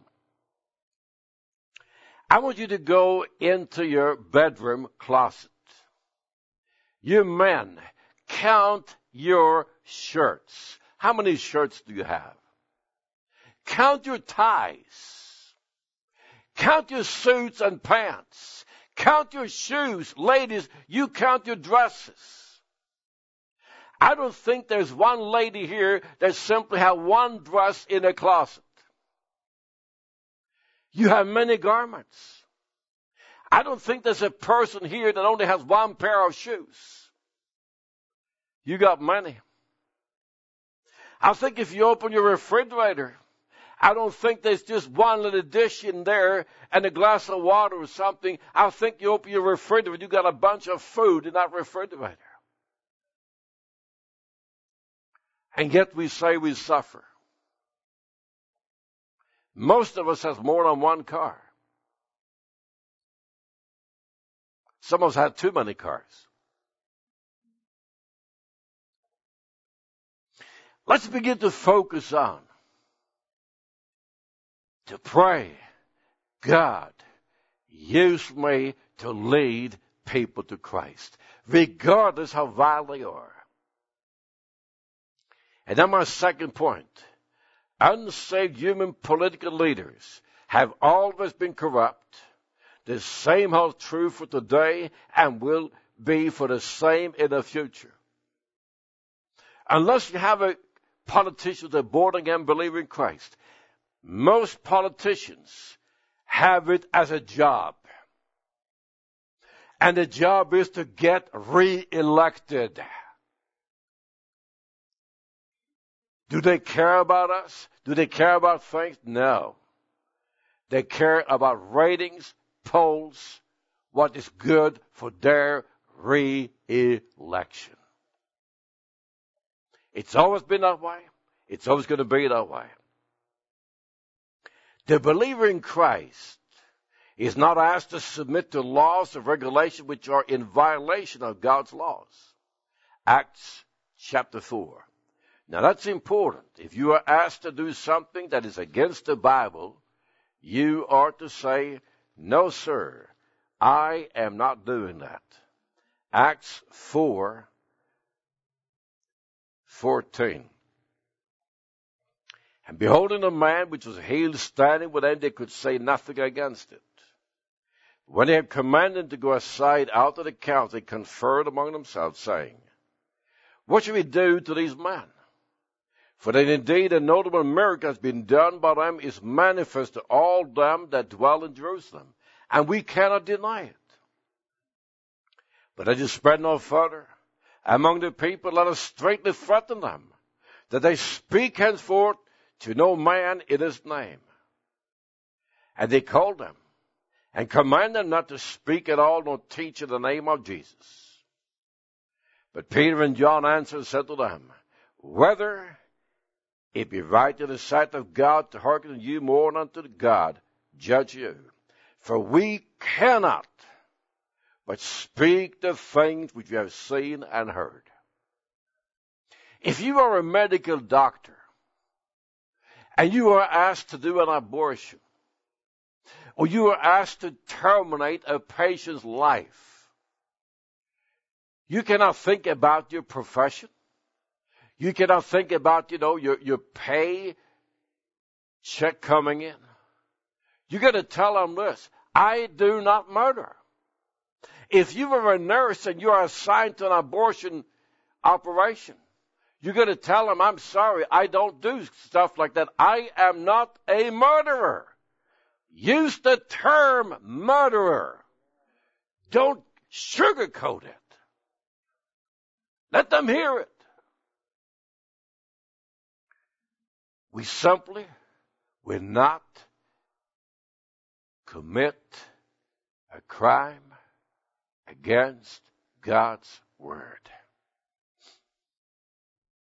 I want you to go into your bedroom closet. You men, count your shirts. How many shirts do you have? Count your ties. Count your suits and pants. Count your shoes. Ladies, you count your dresses. I don't think there's one lady here that simply has one dress in a closet. You have many garments. I don't think there's a person here that only has one pair of shoes. You got many. I think if you open your refrigerator, I don't think there's just one little dish in there and a glass of water or something. I think you open your refrigerator, you got a bunch of food in that refrigerator. And yet we say we suffer. Most of us have more than one car. Some of us have too many cars. Let's begin to focus on, to pray, God, use me to lead people to Christ, regardless how vile they are. And then my second point, unsaved human political leaders have always been corrupt. The same holds true for today and will be for the same in the future. Unless you have a politician that are born again believer in Christ, most politicians have it as a job. And the job is to get re-elected. Do they care about us? Do they care about things? No. They care about ratings, polls, what is good for their re-election. It's always been that way. It's always going to be that way. The believer in Christ is not asked to submit to laws or regulations which are in violation of God's laws. Acts chapter 4. Now that's important. If you are asked to do something that is against the Bible, you are to say, no, sir, I am not doing that. Acts 4:14. And beholding a man which was healed standing with them, they could say nothing against it. When they had commanded him to go aside out of the council, they conferred among themselves, saying, what shall we do to these men? For that indeed a notable miracle has been done by them is manifest to all them that dwell in Jerusalem, and we cannot deny it. But as it spread no further among the people, let us straightly threaten them, that they speak henceforth to no man in his name. And they called them, and commanded them not to speak at all, nor teach in the name of Jesus. But Peter and John answered and said to them, whether it be right in the sight of God to hearken to you more than unto God, judge you. For we cannot but speak the things which we have seen and heard. If you are a medical doctor and you are asked to do an abortion, or you are asked to terminate a patient's life, you cannot think about your profession. You cannot think about, your pay check coming in. You got to tell them this, I do not murder. If you are a nurse and you are assigned to an abortion operation, you got to tell them, I'm sorry, I don't do stuff like that. I am not a murderer. Use the term murderer. Don't sugarcoat it. Let them hear it. We simply will not commit a crime against God's word.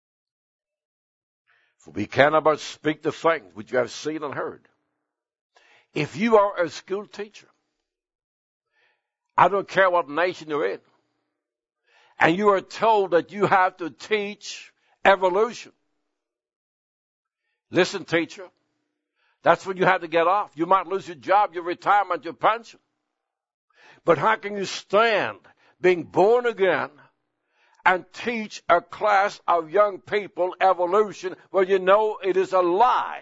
For we cannot but speak the things which you have seen and heard. If you are a school teacher, I don't care what nation you're in, and you are told that you have to teach evolution. Listen, teacher, that's when you have to get off. You might lose your job, your retirement, your pension. But how can you stand being born again and teach a class of young people evolution where you know it is a lie?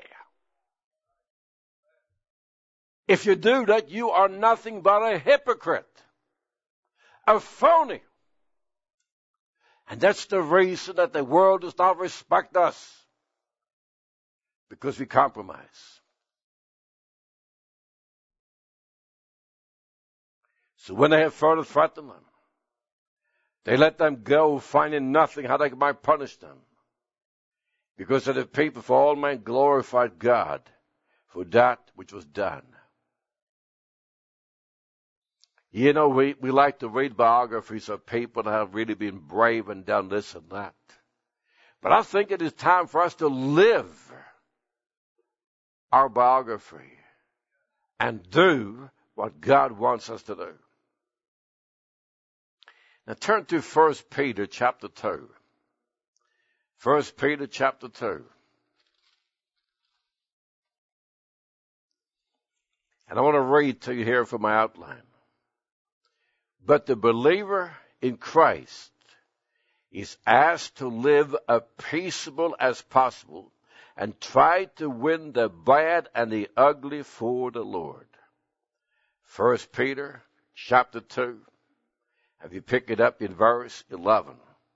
If you do that, you are nothing but a hypocrite, a phony. And that's the reason that the world does not respect us, because we compromise. So when they have further threatened them, they let them go, finding nothing how they might punish them. Because of the people, for all men glorified God for that which was done. You know, we like to read biographies of people that have really been brave and done this and that. But I think it is time for us to live our biography and do what God wants us to do. Now turn to 1 Peter chapter 2. 1 Peter chapter 2. And I want to read to you here from my outline. But the believer in Christ is asked to live as peaceable as possible and try to win the bad and the ugly for the Lord. 1 Peter chapter 2. If you pick it up in verse 11.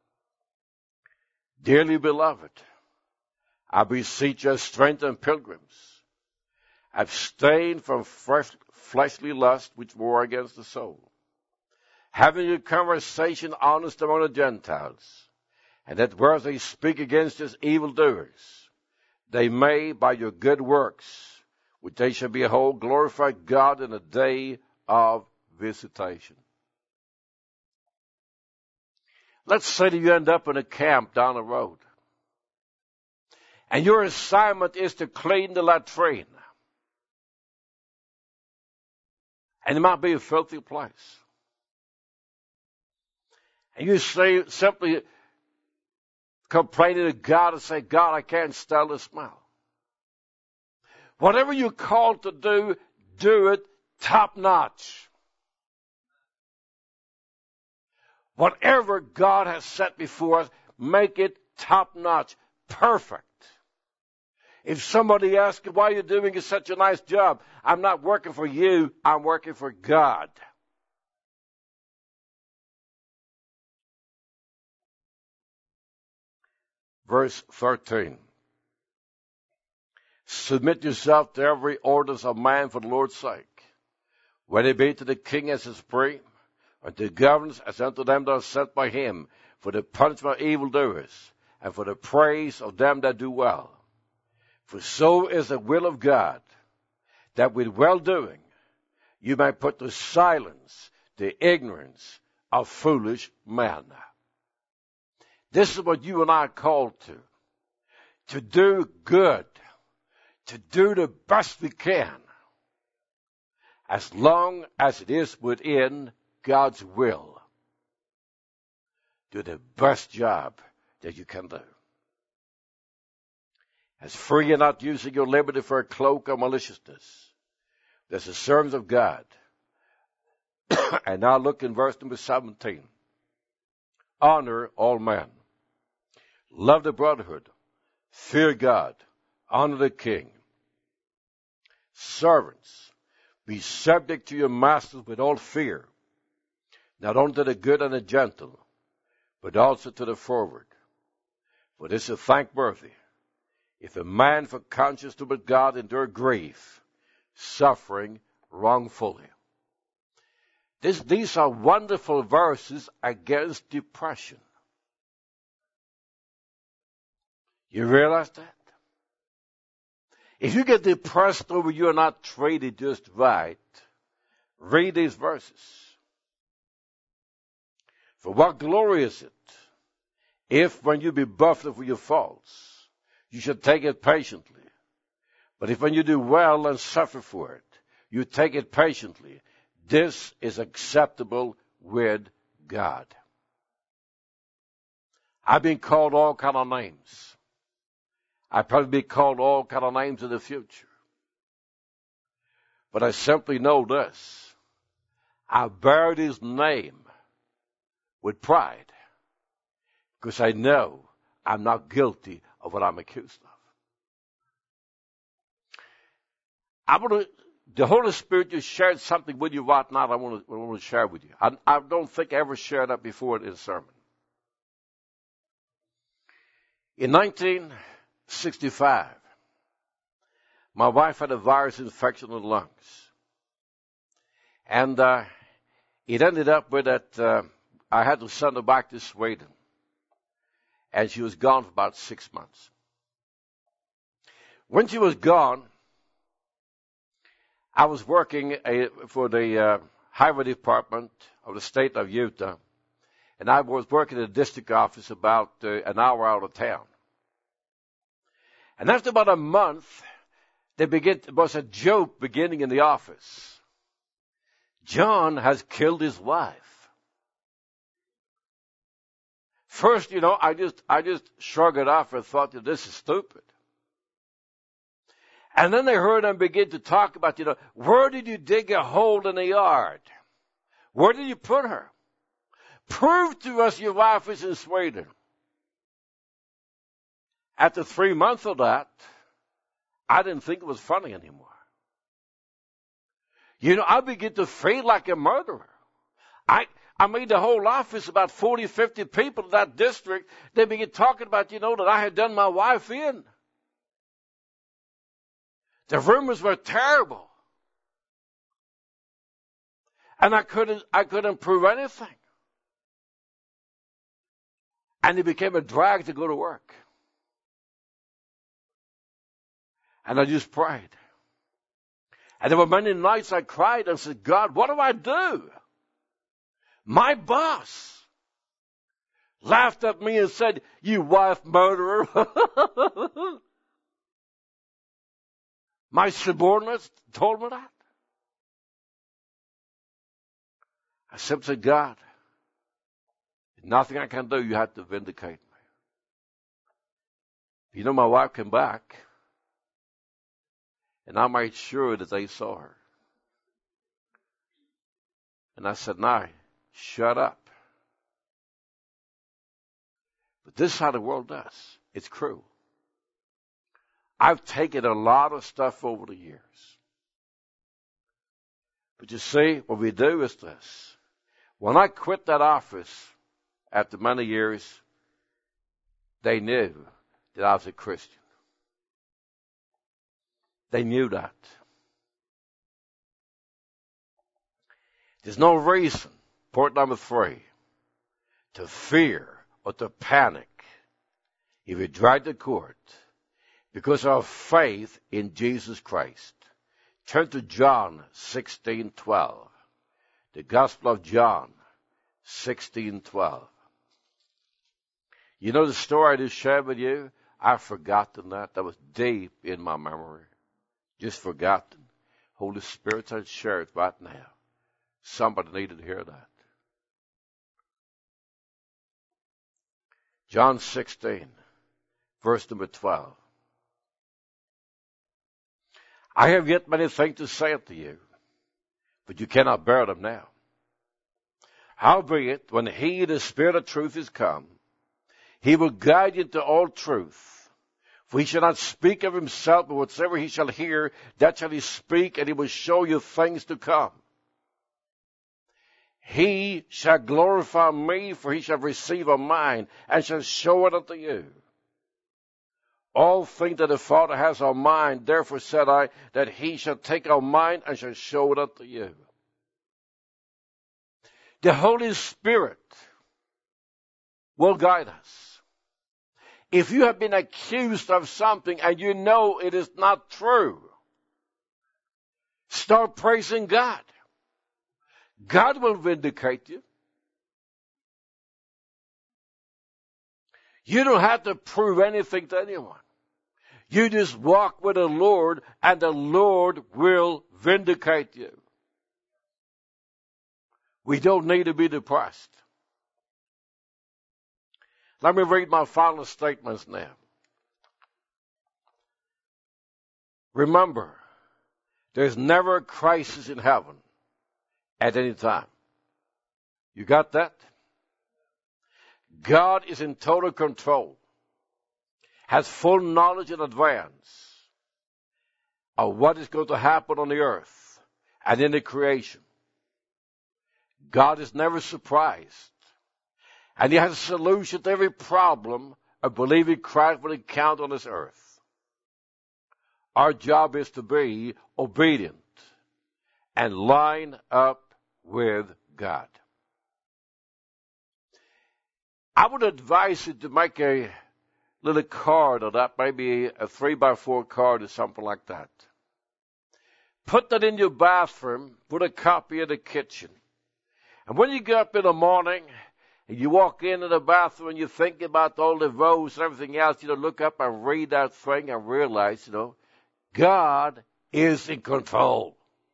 Dearly beloved, I beseech you as strengthened pilgrims, abstain from fleshly lust which war against the soul, having a conversation honest among the Gentiles, and that whereas they speak against us evildoers, they may, by your good works, which they shall behold, glorify God in the day of visitation. Let's say that you end up in a camp down the road, and your assignment is to clean the latrine. And it might be a filthy place. And you say, simply complaining to God and say, God, I can't stand the smell. Whatever you're called to do it top notch. Whatever God has set before us, make it top notch, perfect. If somebody asks you, why are you doing such a nice job? I'm not working for you, I'm working for God. Verse 13. Submit yourself to every orders of man for the Lord's sake, whether it be to the king as his supreme, or to governors as unto them that are sent by him, for the punishment of evildoers, and for the praise of them that do well. For so is the will of God, that with well-doing you may put to silence the ignorance of foolish men. This is what you and I are called to do good, to do the best we can, as long as it is within God's will. Do the best job that you can do. As free and not using your liberty for a cloak of maliciousness. That's the servants of God. And now look in verse number 17. Honor all men. Love the brotherhood. Fear God. Honor the king. Servants, be subject to your masters with all fear, not only to the good and the gentle, but also to the forward. For this is thankworthy, if a man for conscience toward God endure grief, suffering wrongfully. These are wonderful verses against depression. You realize that? If you get depressed over you're not treated just right, read these verses. For what glory is it, if when you be buffeted for your faults, you should take it patiently. But if when you do well and suffer for it, you take it patiently, this is acceptable with God. I've been called all kind of names. I'll probably be called all kind of names in the future. But I simply know this. I bear His name with pride because I know I'm not guilty of what I'm accused of. The Holy Spirit just shared something with you right now I want to share with you. I don't think I ever shared that before in a sermon. In 1965, my wife had a virus infection in the lungs. And it ended up with that I had to send her back to Sweden. And she was gone for about 6 months. When she was gone, I was working for the highway department of the state of Utah. And I was working in the district office about an hour out of town. And after about a month, there was a joke beginning in the office. John has killed his wife. First, I just shrugged it off and thought that this is stupid. And then they heard them begin to talk about, where did you dig a hole in the yard? Where did you put her? Prove to us your wife is in Sweden. After 3 months of that, I didn't think it was funny anymore. I began to feel like a murderer. I made the whole office, about 40, 50 people in that district, they began talking about, that I had done my wife in. The rumors were terrible. And I couldn't prove anything. And it became a drag to go to work. And I just prayed. And there were many nights I cried and said, God, what do I do? My boss laughed at me and said, you wife murderer. My subordinates told me that. I simply said, God, there's nothing I can do. You have to vindicate me. My wife came back, and I made sure that they saw her. And I said, no, shut up. But this is how the world does. It's cruel. I've taken a lot of stuff over the years. But you see, what we do is this. When I quit that office after many years, they knew that I was a Christian. They knew that. There's no reason, point number 3, to fear or to panic if you're dragged to court because of faith in Jesus Christ. Turn to John 16:12. The Gospel of John 16:12. You know the story I just shared with you? I've forgotten that. That was deep in my memory. Just forgotten. Holy Spirit said share it right now. Somebody needed to hear that. John 16, verse number 12. I have yet many things to say unto you, but you cannot bear them now. Howbeit, when He, the Spirit of truth, is come, He will guide you into all truth. For He shall not speak of Himself, but whatsoever He shall hear, that shall He speak, and He will show you things to come. He shall glorify me, for He shall receive of mine, and shall show it unto you. All things that the Father has of mine, therefore said I, that He shall take of mine, and shall show it unto you. The Holy Spirit will guide us. If you have been accused of something and you know it is not true, start praising God. God will vindicate you. You don't have to prove anything to anyone. You just walk with the Lord, and the Lord will vindicate you. We don't need to be depressed. Let me read my final statements now. Remember, there's never a crisis in heaven at any time. You got that? God is in total control, has full knowledge in advance of what is going to happen on the earth and in the creation. God is never surprised. And He has a solution to every problem of believing Christ will encounter on this earth. Our job is to be obedient and line up with God. I would advise you to make a little card of that, maybe a 3x4 card or something like that. Put that in your bathroom, put a copy in the kitchen. And when you get up in the morning and you walk into the bathroom and you think about all the rows and everything else, look up and read that thing and realize, God is in control.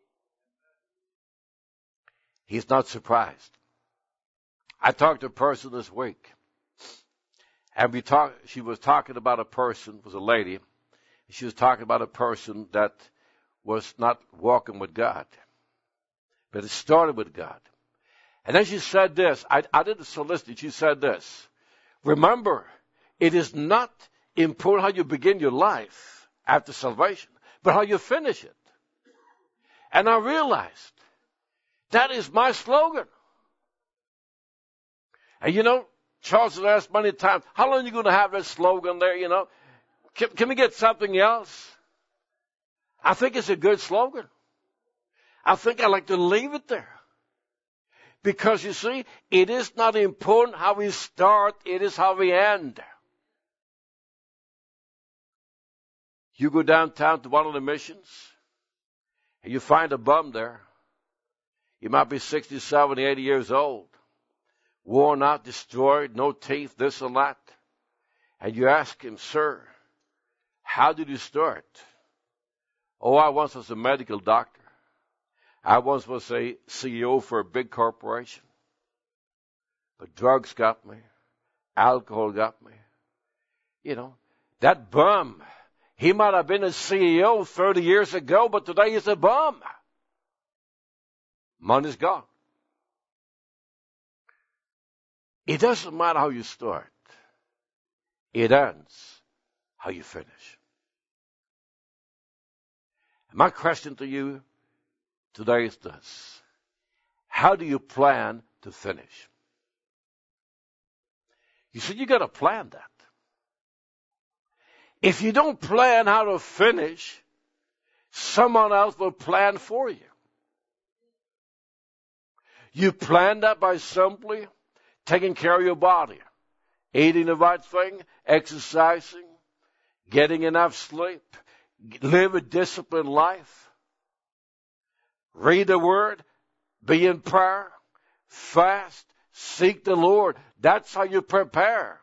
He's not surprised. I talked to a person this week, and she was talking about a person, was a lady, she was talking about a person that was not walking with God. But it started with God. And then she said this, I didn't solicit it, she said this, remember, it is not important how you begin your life after salvation, but how you finish it. And I realized, that is my slogan. And Charles has asked many times, how long are you going to have that slogan there, Can we get something else? I think it's a good slogan. I think I'd like to leave it there. Because you see, it is not important how we start, it is how we end. You go downtown to one of the missions, and you find a bum there. He might be 60, 70, 80 years old. Worn out, destroyed, no teeth, this and that. And you ask him, sir, how did you start? Oh, I once was a medical doctor. I once was a CEO for a big corporation. But drugs got me. Alcohol got me. That bum, he might have been a CEO 30 years ago, but today he's a bum. Money's gone. It doesn't matter how you start. It ends how you finish. My question to you today is this. How do you plan to finish? You see, you got to plan that. If you don't plan how to finish, someone else will plan for you. You plan that by simply taking care of your body, eating the right thing, exercising, getting enough sleep, live a disciplined life, read the Word, be in prayer, fast, seek the Lord. That's how you prepare.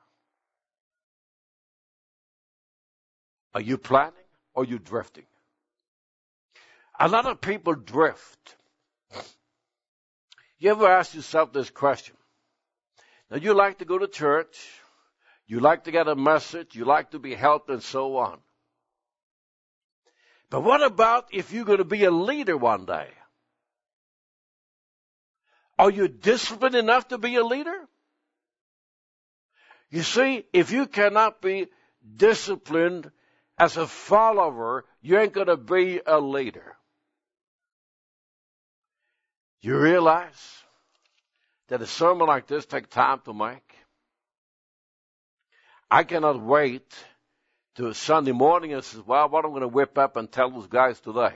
Are you planning or are you drifting? A lot of people drift. You ever ask yourself this question? Now, you like to go to church, you like to get a message, you like to be helped, and so on. But what about if you're going to be a leader one day? Are you disciplined enough to be a leader? You see, if you cannot be disciplined as a follower, you ain't going to be a leader. You realize that a sermon like this takes time to make? I cannot wait to a Sunday morning and say, well, what I'm going to whip up and tell those guys today.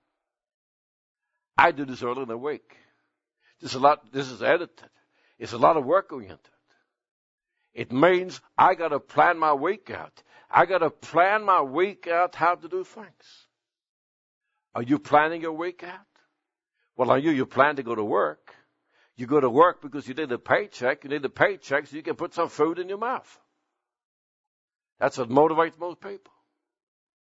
I do this early in the week. This is edited. It's a lot of work going into it. It means I got to plan my week out. I got to plan my week out how to do things. Are you planning your week out? Well, are you plan to go to work. You go to work because you need a paycheck. You need a paycheck so you can put some food in your mouth. That's what motivates most people.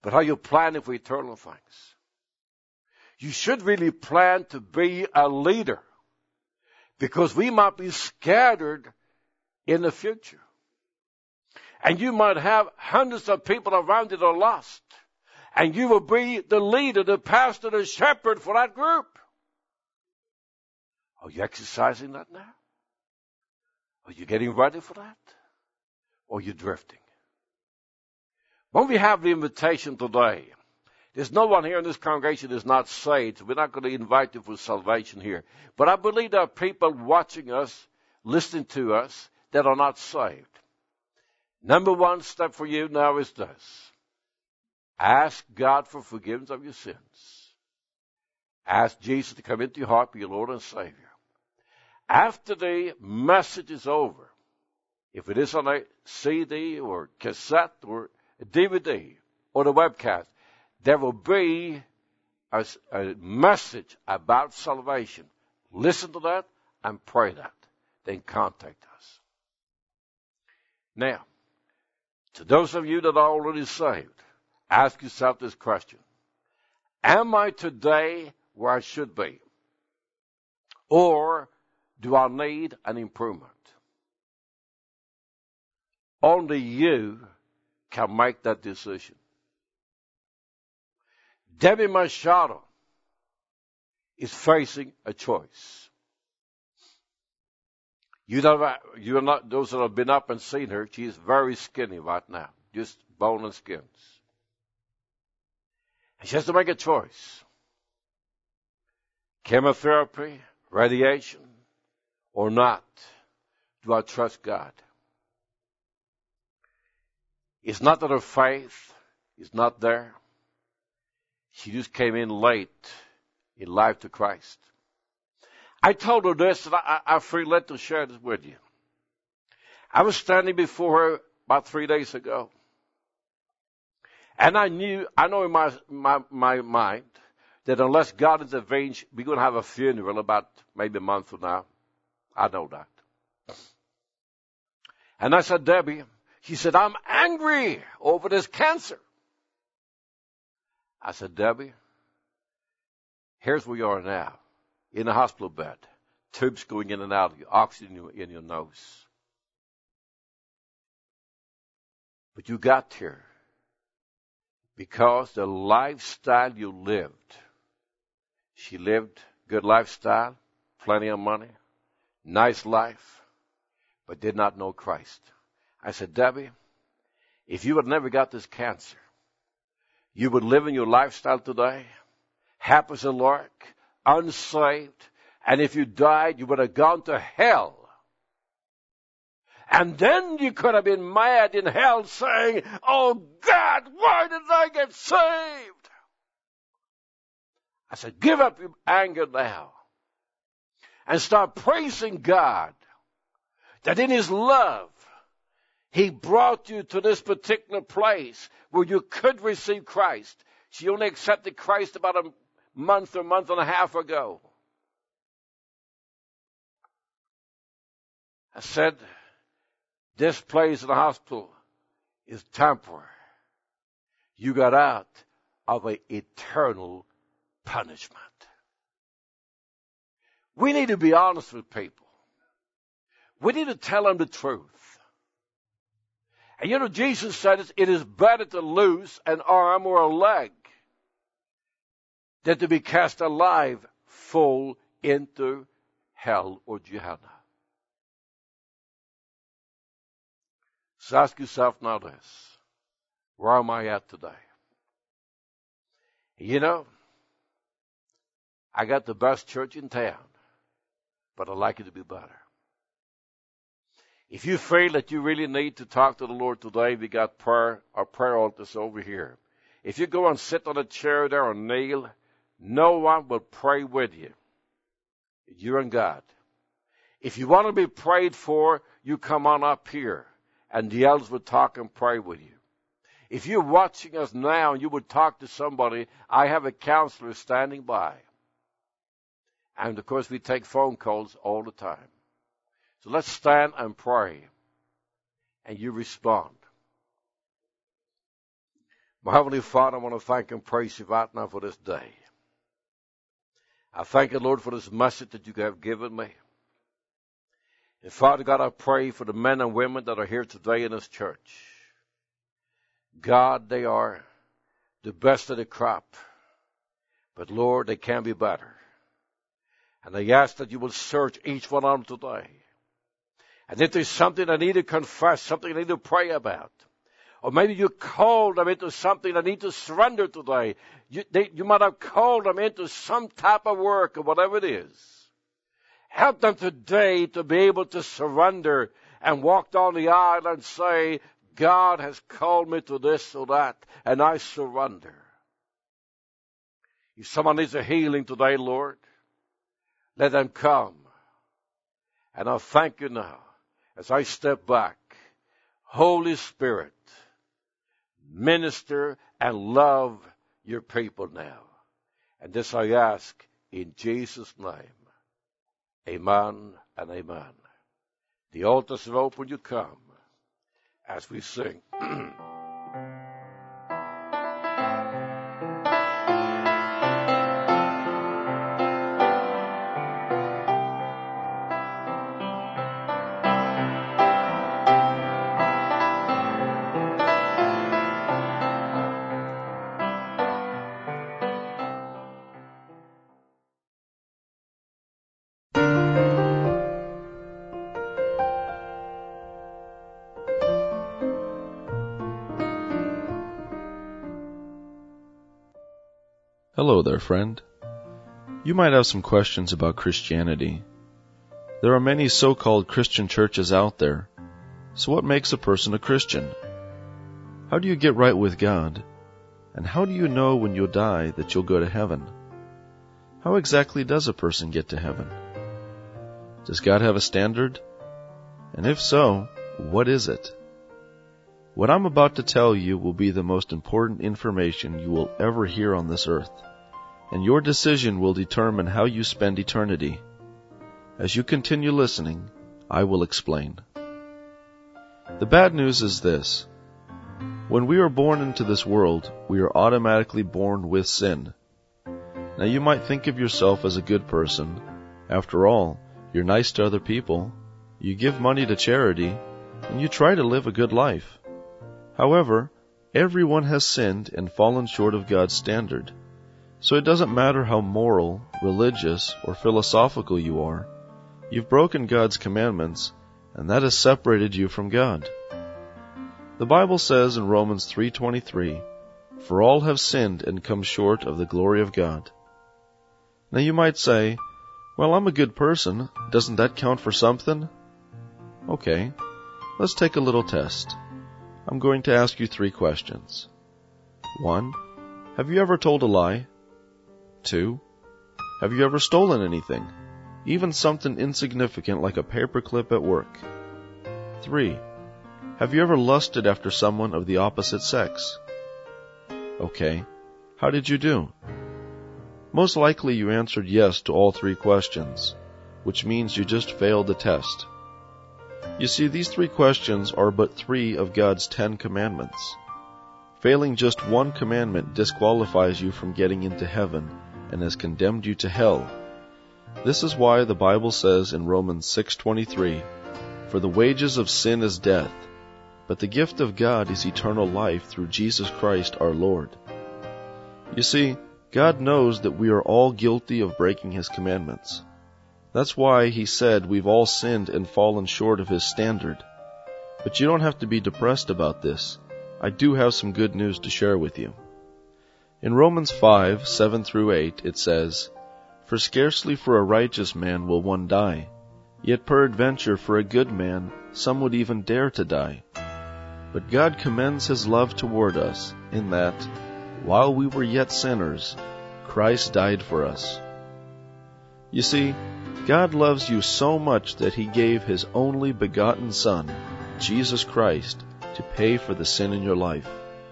but are you planning for eternal things? You should really plan to be a leader, because we might be scattered in the future. And you might have hundreds of people around you that are lost. And you will be the leader, the pastor, the shepherd for that group. Are you exercising that now? Are you getting ready for that? Or are you drifting? When we have the invitation today, there's no one here in this congregation that is not saved. We're not going to invite you for salvation here. But I believe there are people watching us, listening to us, that are not saved. Number one step for you now is this. Ask God for forgiveness of your sins. Ask Jesus to come into your heart, be your Lord and Savior. After the message is over, if it is on a CD or cassette or a DVD or the webcast, there will be a message about salvation. Listen to that and pray that. Then contact us. Now, to those of you that are already saved, ask yourself this question. Am I today where I should be? Or do I need an improvement? Only you can make that decision. Debbie Machado is facing a choice. You are not those that have been up and seen her. She is very skinny right now, just bone and skins. And she has to make a choice. Chemotherapy, radiation, or not. Do I trust God? It's not that her faith is not there. She just came in late in life to Christ. I told her this, and I feel led to share this with you. I was standing before her about 3 days ago. And I know in my mind that unless God intervenes, we're going to have a funeral about maybe a month from now. I know that. And I said, Debbie, she said, I'm angry over this cancer. I said, Debbie, here's where you are now. In a hospital bed, tubes going in and out of you, oxygen in your nose. But you got here because the lifestyle you lived. She lived good lifestyle, plenty of money, nice life, but did not know Christ. I said, Debbie, if you had never got this cancer, you would live in your lifestyle today, happy as a lark, unsaved, and if you died, you would have gone to hell. And then you could have been mad in hell saying, oh God, why did I get saved? I said, give up your anger now and start praising God that in His love, He brought you to this particular place where you could receive Christ. She only accepted Christ about a month or month and a half ago. I said, this place in the hospital is temporary. You got out of an eternal punishment. We need to be honest with people. We need to tell them the truth. And you know, Jesus said it is better to lose an arm or a leg than to be cast alive full into hell or Gehenna. So ask yourself now this. Where am I at today? You know, I got the best church in town, but I'd like it to be better. If you feel that you really need to talk to the Lord today, we got our prayer altars over here. If you go and sit on a chair there or kneel, no one will pray with you. You and God. If you want to be prayed for, you come on up here, and the elders will talk and pray with you. If you're watching us now and you would talk to somebody, I have a counselor standing by. And, of course, we take phone calls all the time. So let's stand and pray, and you respond. My Heavenly Father, I want to thank and praise you right now for this day. I thank you, Lord, for this message that you have given me. And Father God, I pray for the men and women that are here today in this church. God, they are the best of the crop. But Lord, they can be better. And I ask that you will search each one of them today. And if there's something I need to confess, something I need to pray about, or maybe you called them into something I need to surrender today. You might have called them into some type of work or whatever it is. Help them today to be able to surrender and walk down the aisle and say, God has called me to this or that, and I surrender. If someone needs a healing today, Lord, let them come. And I thank you now as I step back. Holy Spirit, minister and love your people now. And this I ask in Jesus' name. Amen and amen. The altars are open, you come as we sing. Hello there, friend. You might have some questions about Christianity. There are many so-called Christian churches out there. So what makes a person a Christian? How do you get right with God? And how do you know when you'll die that you'll go to heaven? How exactly does a person get to heaven? Does God have a standard? And if so, what is it? What I'm about to tell you will be the most important information you will ever hear on this earth, and your decision will determine how you spend eternity. As you continue listening, I will explain. The bad news is this. When we are born into this world, we are automatically born with sin. Now you might think of yourself as a good person. After all, you're nice to other people, you give money to charity, and you try to live a good life. However, everyone has sinned and fallen short of God's standard. So it doesn't matter how moral, religious, or philosophical you are. You've broken God's commandments, and that has separated you from God. The Bible says in Romans 3:23, "For all have sinned and come short of the glory of God." Now you might say, "Well, I'm a good person. Doesn't that count for something?" Okay, let's take a little test. I'm going to ask you 3 questions. 1. Have you ever told a lie? 2. Have you ever stolen anything? Even something insignificant like a paperclip at work? 3. Have you ever lusted after someone of the opposite sex? Okay, how did you do? Most likely you answered yes to all 3 questions, which means you just failed the test. You see, these 3 questions are but 3 of God's 10 commandments. Failing just one commandment disqualifies you from getting into heaven and has condemned you to hell. This is why the Bible says in Romans 6:23, "For the wages of sin is death, but the gift of God is eternal life through Jesus Christ our Lord." You see, God knows that we are all guilty of breaking His commandments. That's why He said we've all sinned and fallen short of His standard. But you don't have to be depressed about this. I do have some good news to share with you. In Romans 5:7-8, it says, "For scarcely for a righteous man will one die, yet peradventure for a good man some would even dare to die. But God commends His love toward us, in that, while we were yet sinners, Christ died for us." You see, God loves you so much that He gave His only begotten Son, Jesus Christ, to pay for the sin in your life.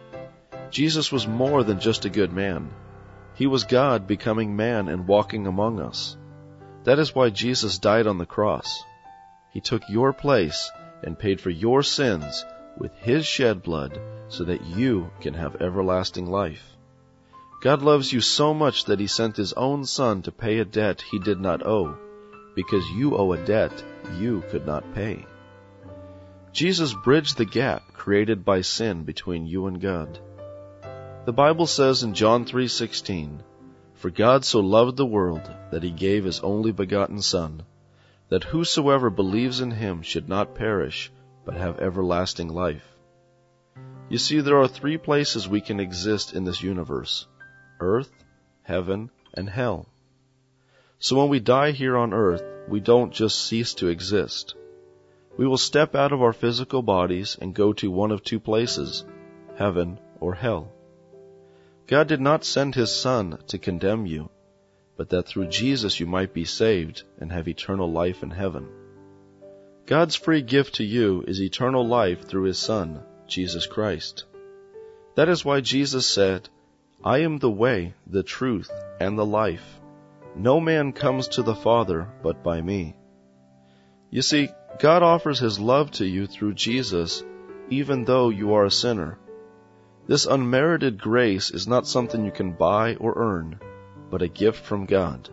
Jesus was more than just a good man. He was God becoming man and walking among us. That is why Jesus died on the cross. He took your place and paid for your sins with His shed blood so that you can have everlasting life. God loves you so much that He sent His own Son to pay a debt He did not owe, because you owe a debt you could not pay. Jesus bridged the gap created by sin between you and God. The Bible says in John 3:16, "For God so loved the world that He gave His only begotten Son, that whosoever believes in Him should not perish, but have everlasting life." You see, there are three places we can exist in this universe: earth, heaven, and hell. So when we die here on earth, we don't just cease to exist. We will step out of our physical bodies and go to one of two places, heaven or hell. God did not send His Son to condemn you, but that through Jesus you might be saved and have eternal life in heaven. God's free gift to you is eternal life through His Son, Jesus Christ. That is why Jesus said, "I am the way, the truth, and the life. No man comes to the Father but by me." You see, God offers His love to you through Jesus, even though you are a sinner. This unmerited grace is not something you can buy or earn, but a gift from God.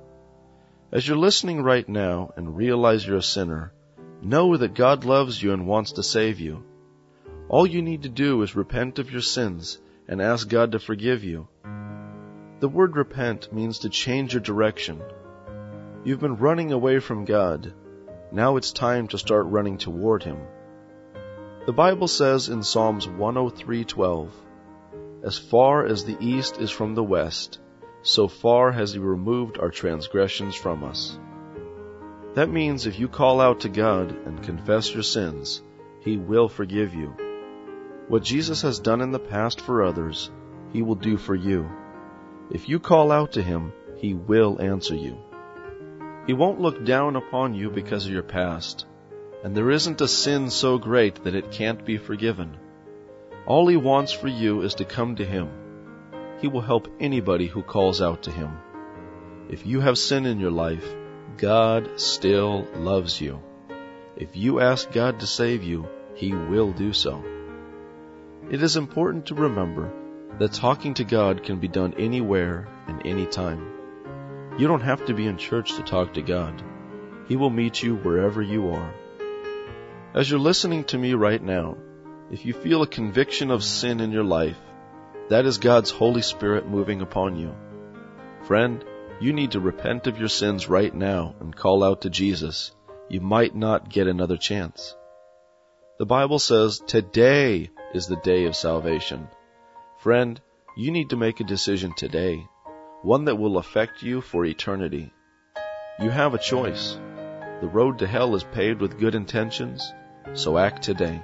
As you're listening right now and realize you're a sinner, know that God loves you and wants to save you. All you need to do is repent of your sins and ask God to forgive you. The word repent means to change your direction. You've been running away from God. Now it's time to start running toward Him. The Bible says in Psalms 103:12, "As far as the east is from the west, so far has He removed our transgressions from us." That means if you call out to God and confess your sins, He will forgive you. What Jesus has done in the past for others, He will do for you. If you call out to Him, He will answer you. He won't look down upon you because of your past, and there isn't a sin so great that it can't be forgiven. All He wants for you is to come to Him. He will help anybody who calls out to Him. If you have sin in your life, God still loves you. If you ask God to save you, He will do so. It is important to remember that talking to God can be done anywhere and anytime. You don't have to be in church to talk to God. He will meet you wherever you are. As you're listening to me right now, if you feel a conviction of sin in your life, that is God's Holy Spirit moving upon you. Friend, you need to repent of your sins right now and call out to Jesus. You might not get another chance. The Bible says today is the day of salvation. Friend, you need to make a decision today, one that will affect you for eternity. You have a choice. The road to hell is paved with good intentions, so act today.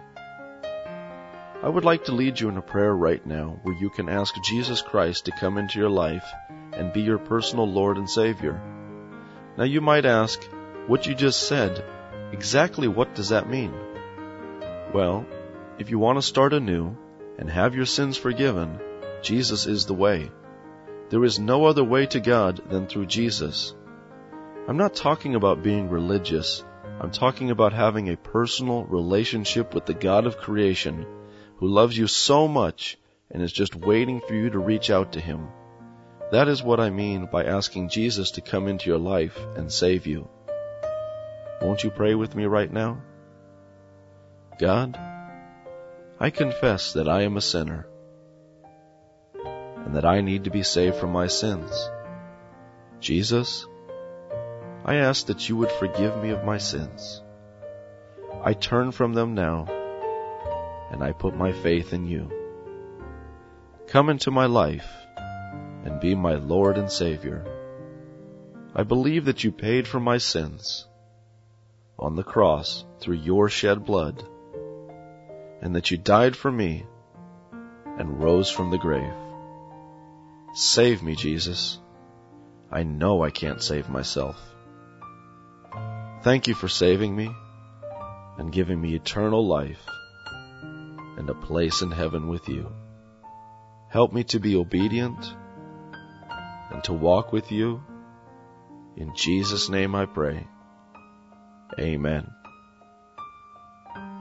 I would like to lead you in a prayer right now where you can ask Jesus Christ to come into your life and be your personal Lord and Savior. Now you might ask, what you just said, exactly what does that mean? Well, if you want to start anew and have your sins forgiven, Jesus is the way. There is no other way to God than through Jesus. I'm not talking about being religious. I'm talking about having a personal relationship with the God of creation who loves you so much and is just waiting for you to reach out to Him. That is what I mean by asking Jesus to come into your life and save you. Won't you pray with me right now? God, I confess that I am a sinner and that I need to be saved from my sins. Jesus, I ask that you would forgive me of my sins. I turn from them now, and I put my faith in you. Come into my life and be my Lord and Savior. I believe that you paid for my sins on the cross through your shed blood, and that you died for me and rose from the grave. Save me, Jesus. I know I can't save myself. Thank you for saving me and giving me eternal life and a place in heaven with you. Help me to be obedient and to walk with you. In Jesus' name I pray. Amen.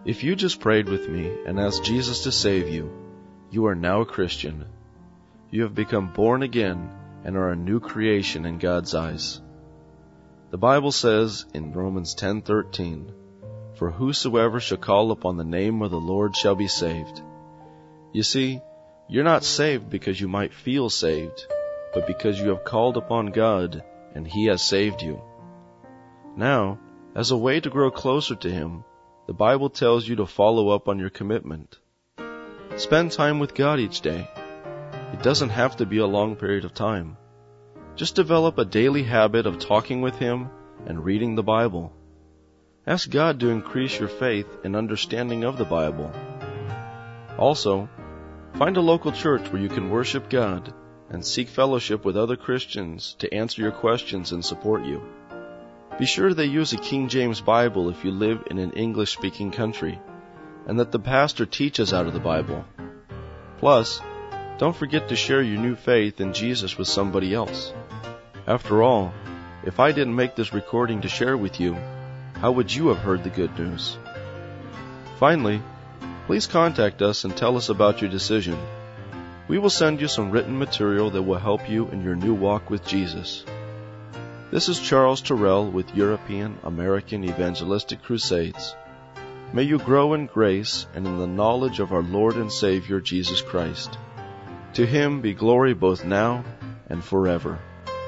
If you just prayed with me and asked Jesus to save you, you are now a Christian. You have become born again and are a new creation in God's eyes. The Bible says in Romans 10:13, "For whosoever shall call upon the name of the Lord shall be saved." You see, you're not saved because you might feel saved, but because you have called upon God and He has saved you. Now, as a way to grow closer to Him, the Bible tells you to follow up on your commitment. Spend time with God each day. It doesn't have to be a long period of time. Just develop a daily habit of talking with Him and reading the Bible. Ask God to increase your faith and understanding of the Bible. Also, find a local church where you can worship God and seek fellowship with other Christians to answer your questions and support you. Be sure they use a King James Bible if you live in an English-speaking country, and that the pastor teaches out of the Bible. Plus, don't forget to share your new faith in Jesus with somebody else. After all, if I didn't make this recording to share with you, how would you have heard the good news? Finally, please contact us and tell us about your decision. We will send you some written material that will help you in your new walk with Jesus. This is Charles Terrell with European American Evangelistic Crusades. May you grow in grace and in the knowledge of our Lord and Savior Jesus Christ. To Him be glory both now and forever.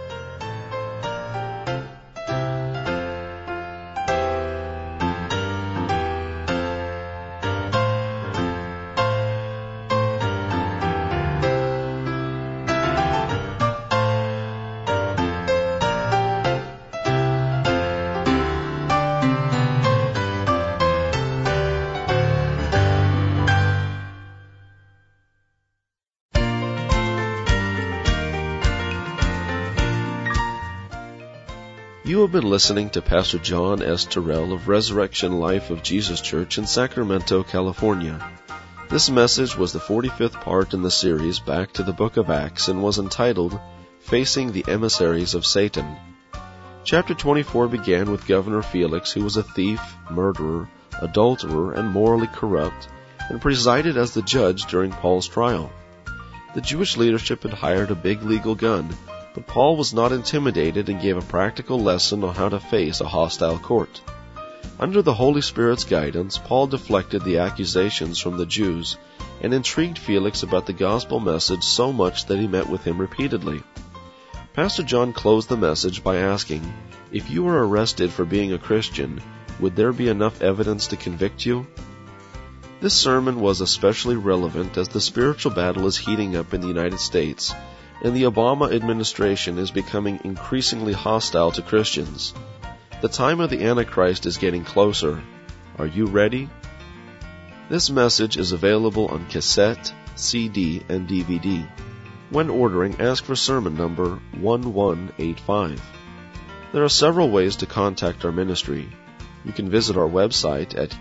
You have been listening to Pastor John S. Terrell of Resurrection Life of Jesus Church in Sacramento, California. This message was the 45th part in the series Back to the Book of Acts and was entitled, Facing the Emissaries of Satan. Chapter 24 began with Governor Felix, who was a thief, murderer, adulterer, and morally corrupt, and presided as the judge during Paul's trial. The Jewish leadership had hired a big legal gun, but Paul was not intimidated and gave a practical lesson on how to face a hostile court. Under the Holy Spirit's guidance, Paul deflected the accusations from the Jews and intrigued Felix about the gospel message so much that he met with him repeatedly. Pastor John closed the message by asking, "If you were arrested for being a Christian, would there be enough evidence to convict you?" This sermon was especially relevant as the spiritual battle is heating up in the United States, and the Obama administration is becoming increasingly hostile to Christians. The time of the Antichrist is getting closer. Are you ready? This message is available on cassette, CD, and DVD. When ordering, ask for sermon number 1185. There are several ways to contact our ministry. You can visit our website at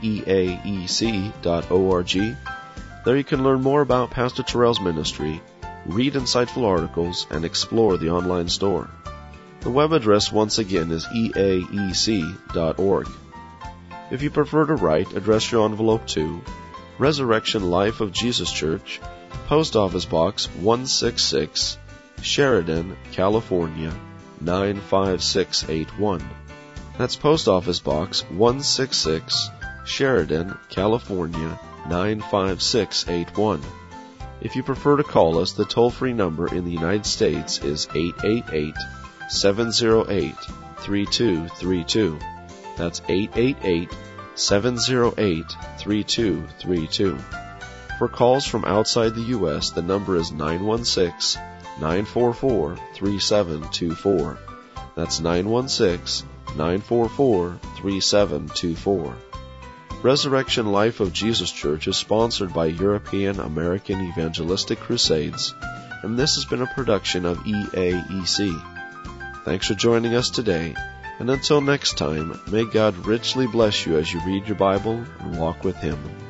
eaec.org. There you can learn more about Pastor Terrell's ministry, read insightful articles, and explore the online store. The web address once again is eaec.org. If you prefer to write, address your envelope to Resurrection Life of Jesus Church, Post Office Box 166, Sheridan, California, 95681. That's Post Office Box 166, Sheridan, California, 95681. If you prefer to call us, the toll-free number in the United States is 888-708-3232. That's 888-708-3232. For calls from outside the U.S., the number is 916-944-3724. That's 916-944-3724. Resurrection Life of Jesus Church is sponsored by European American Evangelistic Crusades, and this has been a production of EAEC. Thanks for joining us today, and until next time, may God richly bless you as you read your Bible and walk with Him.